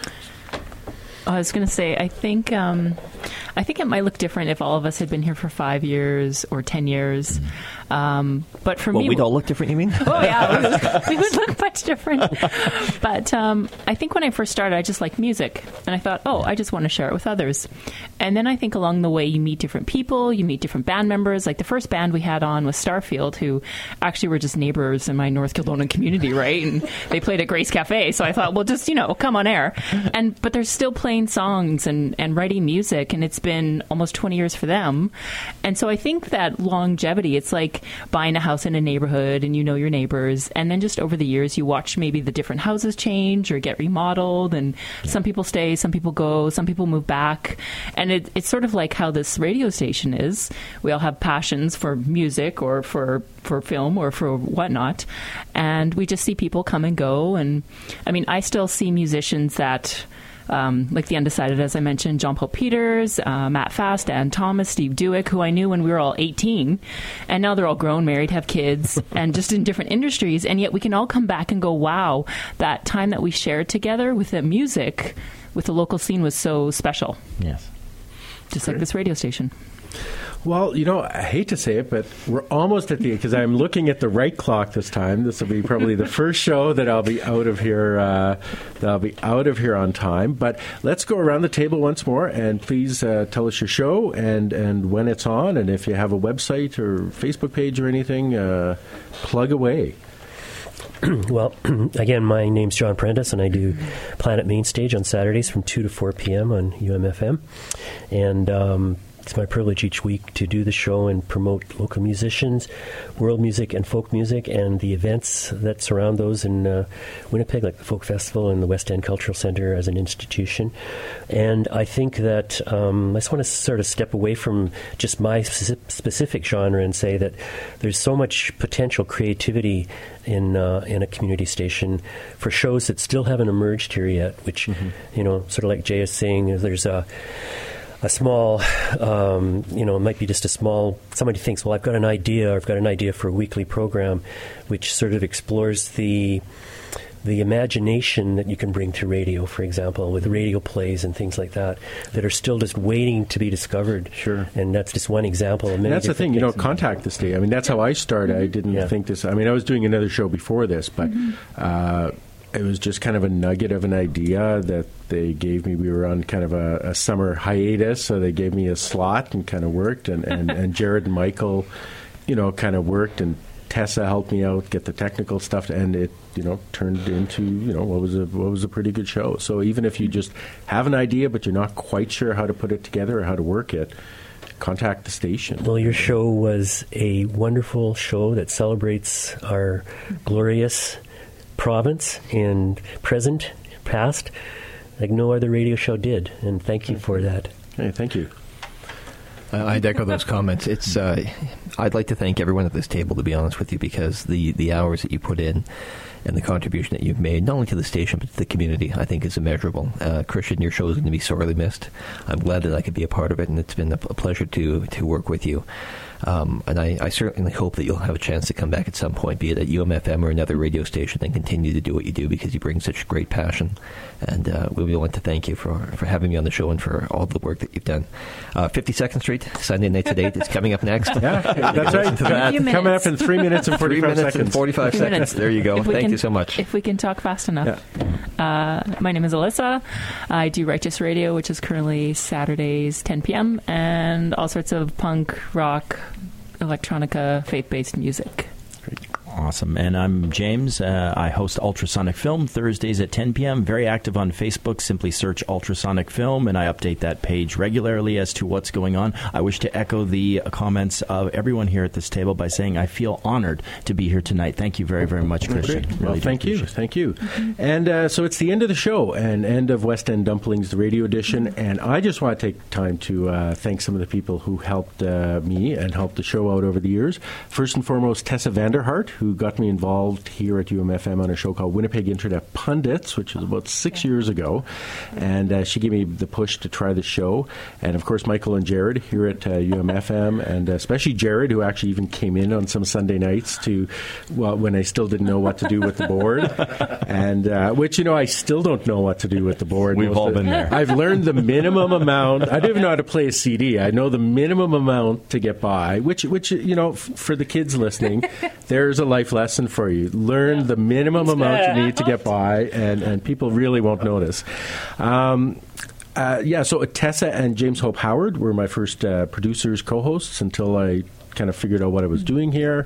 I was going to say, I think um, I think it might look different if all of us had been here for five years or ten years. Um, but for well, me... we'd all look different, you mean? Oh, yeah. We would, we would look much different. But um, I think when I first started, I just liked music. And I thought, oh, I just want to share it with others. And then I think along the way, you meet different people, you meet different band members. Like the first band we had on was Starfield, who actually were just neighbors in my North Kildonan community, right? And they played at Grace Cafe. So I thought, well, just, you know, come on air. And But they're still playing songs and, and writing music. And it's been almost twenty years for them. And so I think that longevity, it's like buying a house in a neighborhood and you know your neighbors, and then just over the years you watch maybe the different houses change or get remodeled, and yeah. some people stay, some people go, some people move back, and it, it's sort of like how this radio station is. We all have passions for music or for for film or for whatnot, and we just see people come and go. And I mean, I still see musicians that Um, like the Undecided, as I mentioned, John Paul Peters, uh, Matt Fast, Ann Thomas, Steve Dewick, who I knew when we were all eighteen. And now they're all grown, married, have kids, and just in different industries. And yet we can all come back and go, wow, that time that we shared together with the music, with the local scene was so special. Yes. just Great. Like this radio station. Well, you know, I hate to say it, but we're almost at the end because I'm looking at the right clock this time. This will be probably the first show that I'll be out of here. Uh, that I'll be out of here on time. But let's go around the table once more, and please uh, tell us your show and and when it's on, and if you have a website or Facebook page or anything, uh, plug away. Well, again, my name's John Prentice, and I do Planet Mainstage on Saturdays from two to four p.m. on U M F M, and um, it's my privilege each week to do the show and promote local musicians, world music and folk music, and the events that surround those in uh, Winnipeg, like the Folk Festival and the West End Cultural Centre as an institution. And I think that um, I just want to sort of step away from just my specific genre and say that there's so much potential creativity in uh, in a community station for shows that still haven't emerged here yet, which, mm-hmm. you know, sort of like Jay is saying, there's a a small, um, you know, it might be just a small, somebody thinks, well, I've got an idea, or I've got an idea for a weekly program, which sort of explores the the imagination that you can bring to radio, for example, with radio plays and things like that, that are still just waiting to be discovered. Sure. And that's just one example of many. And that's the thing, you know, contact the state. I mean, that's how I started. I didn't yeah. think this, I mean, I was doing another show before this, but mm-hmm. uh, it was just kind of a nugget of an idea that they gave me. We were on kind of a, a summer hiatus, so they gave me a slot and kind of worked. And, and, and Jared and Michael, you know, kind of worked, and Tessa helped me out, get the technical stuff, and it, you know, turned into, you know, what was a what was a pretty good show. So even if you just have an idea, but you're not quite sure how to put it together or how to work it, contact the station. Well, your show was a wonderful show that celebrates our glorious province in present, past, like no other radio show did. And thank you for that. Hey, thank you. Uh, I'd echo those comments. It's uh, I'd like to thank everyone at this table, to be honest with you, because the, the hours that you put in and the contribution that you've made, not only to the station, but to the community, I think is immeasurable. Uh, Christian, your show is going to be sorely missed. I'm glad that I could be a part of it, and it's been a, a pleasure to, to work with you. Um, and I, I certainly hope that you'll have a chance to come back at some point, be it at U M F M or another radio station, and continue to do what you do, because you bring such great passion. And uh, we want to thank you for, for having me on the show and for all the work that you've done. Uh, fifty-second Street, Sunday Night to Date, is coming up next. Yeah, that's right. That. Coming up in three minutes and forty-five three minutes seconds. and forty-five seconds. Minutes. There you go. Thank can, you so much. If we can talk fast enough. Yeah. Uh, my name is Alyssa. I do Righteous Radio, which is currently Saturdays, ten p.m., and all sorts of punk, rock, electronica, faith-based music. Awesome. And I'm James. Uh, I host Ultrasonic Film Thursdays at ten p.m. Very active on Facebook. Simply search Ultrasonic Film, and I update that page regularly as to what's going on. I wish to echo the comments of everyone here at this table by saying I feel honored to be here tonight. Thank you very, very much, Christian. Really well, thank you. Thank you. Mm-hmm. And uh, so it's the end of the show and end of West End Dumplings, the radio edition. Mm-hmm. And I just want to take time to uh, thank some of the people who helped uh, me and helped the show out over the years. First and foremost, Tessa Vanderhart, who got me involved here at U M F M on a show called Winnipeg Internet Pundits, which was about six years ago. And uh, she gave me the push to try the show. And, of course, Michael and Jared here at uh, U M F M, and uh, especially Jared, who actually even came in on some Sunday nights to, well, when I still didn't know what to do with the board. And, uh, which, you know, I still don't know what to do with the board. We've all the, been there. I've learned the minimum amount. I don't even know how to play a C D. I know the minimum amount to get by, which, which you know, f- for the kids listening, there's a life lesson for you. Learn the minimum amount you need to get by, and, and people really won't notice. Um, uh, yeah, so Tessa and James Hope Howard were my first uh, producers, co-hosts, until I kind of figured out what I was doing here.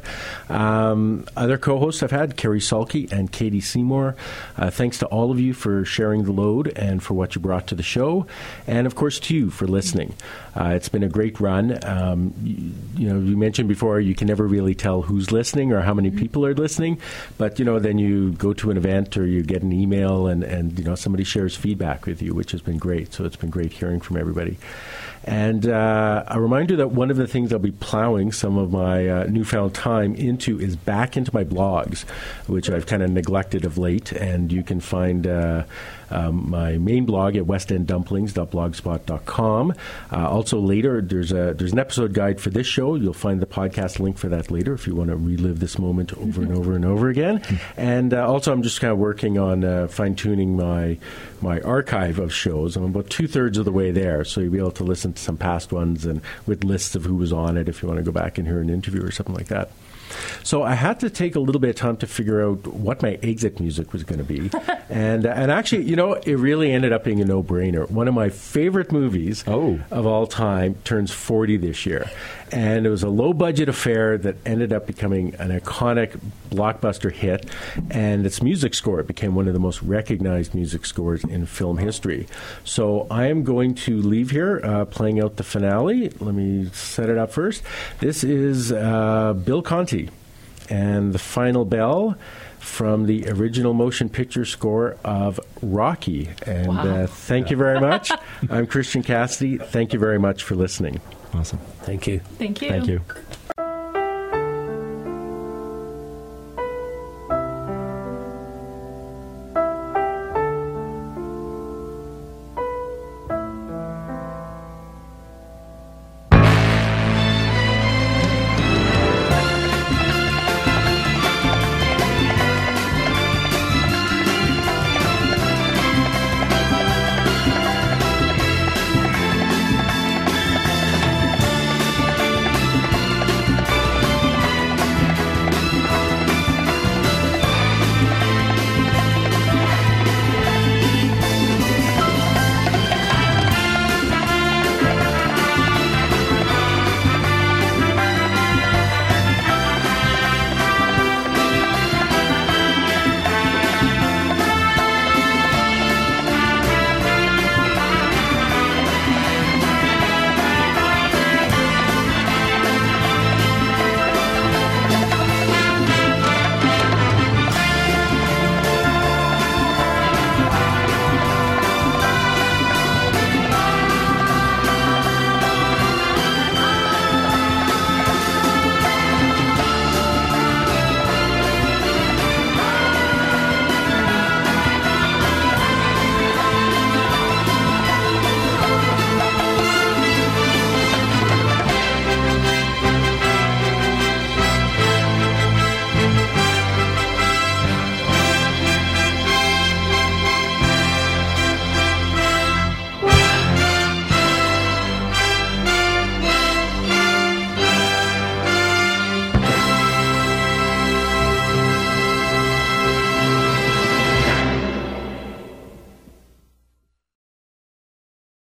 Um, other co-hosts I've had, Carrie Salke and Katie Seymour. Uh, thanks to all of you for sharing the load and for what you brought to the show. And, of course, to you for listening. Uh, it's been a great run. Um, you, you know, you mentioned before you can never really tell who's listening or how many people are listening. But, you know, then you go to an event or you get an email and, and you know, somebody shares feedback with you, which has been great. So it's been great hearing from everybody. And uh, a reminder that one of the things I'll be plowing some of my uh, newfound time into is back into my blogs, which I've kind of neglected of late. And you can find uh, um, my main blog at west end dumplings dot blogspot dot com. Uh, also later, there's a there's an episode guide for this show. You'll find the podcast link for that later if you want to relive this moment over and over and over again. And uh, also, I'm just kind of working on uh, fine-tuning my my archive of shows. I'm about two-thirds of the way there, so you'll be able to listen and some past ones, and with lists of who was on it if you want to go back and hear an interview or something like that. So I had to take a little bit of time to figure out what my exit music was going to be. and and actually, you know, it really ended up being a no-brainer. One of my favorite movies oh. of all time turns forty this year. And it was a low-budget affair that ended up becoming an iconic blockbuster hit. And its music score became one of the most recognized music scores in film history. So I am going to leave here uh, playing out the finale. Let me set it up first. This is uh, Bill Conti and the final bell from the original motion picture score of Rocky. And wow. uh, thank you very much. I'm Christian Cassidy. Thank you very much for listening. Awesome. Thank you. Thank you. Thank you.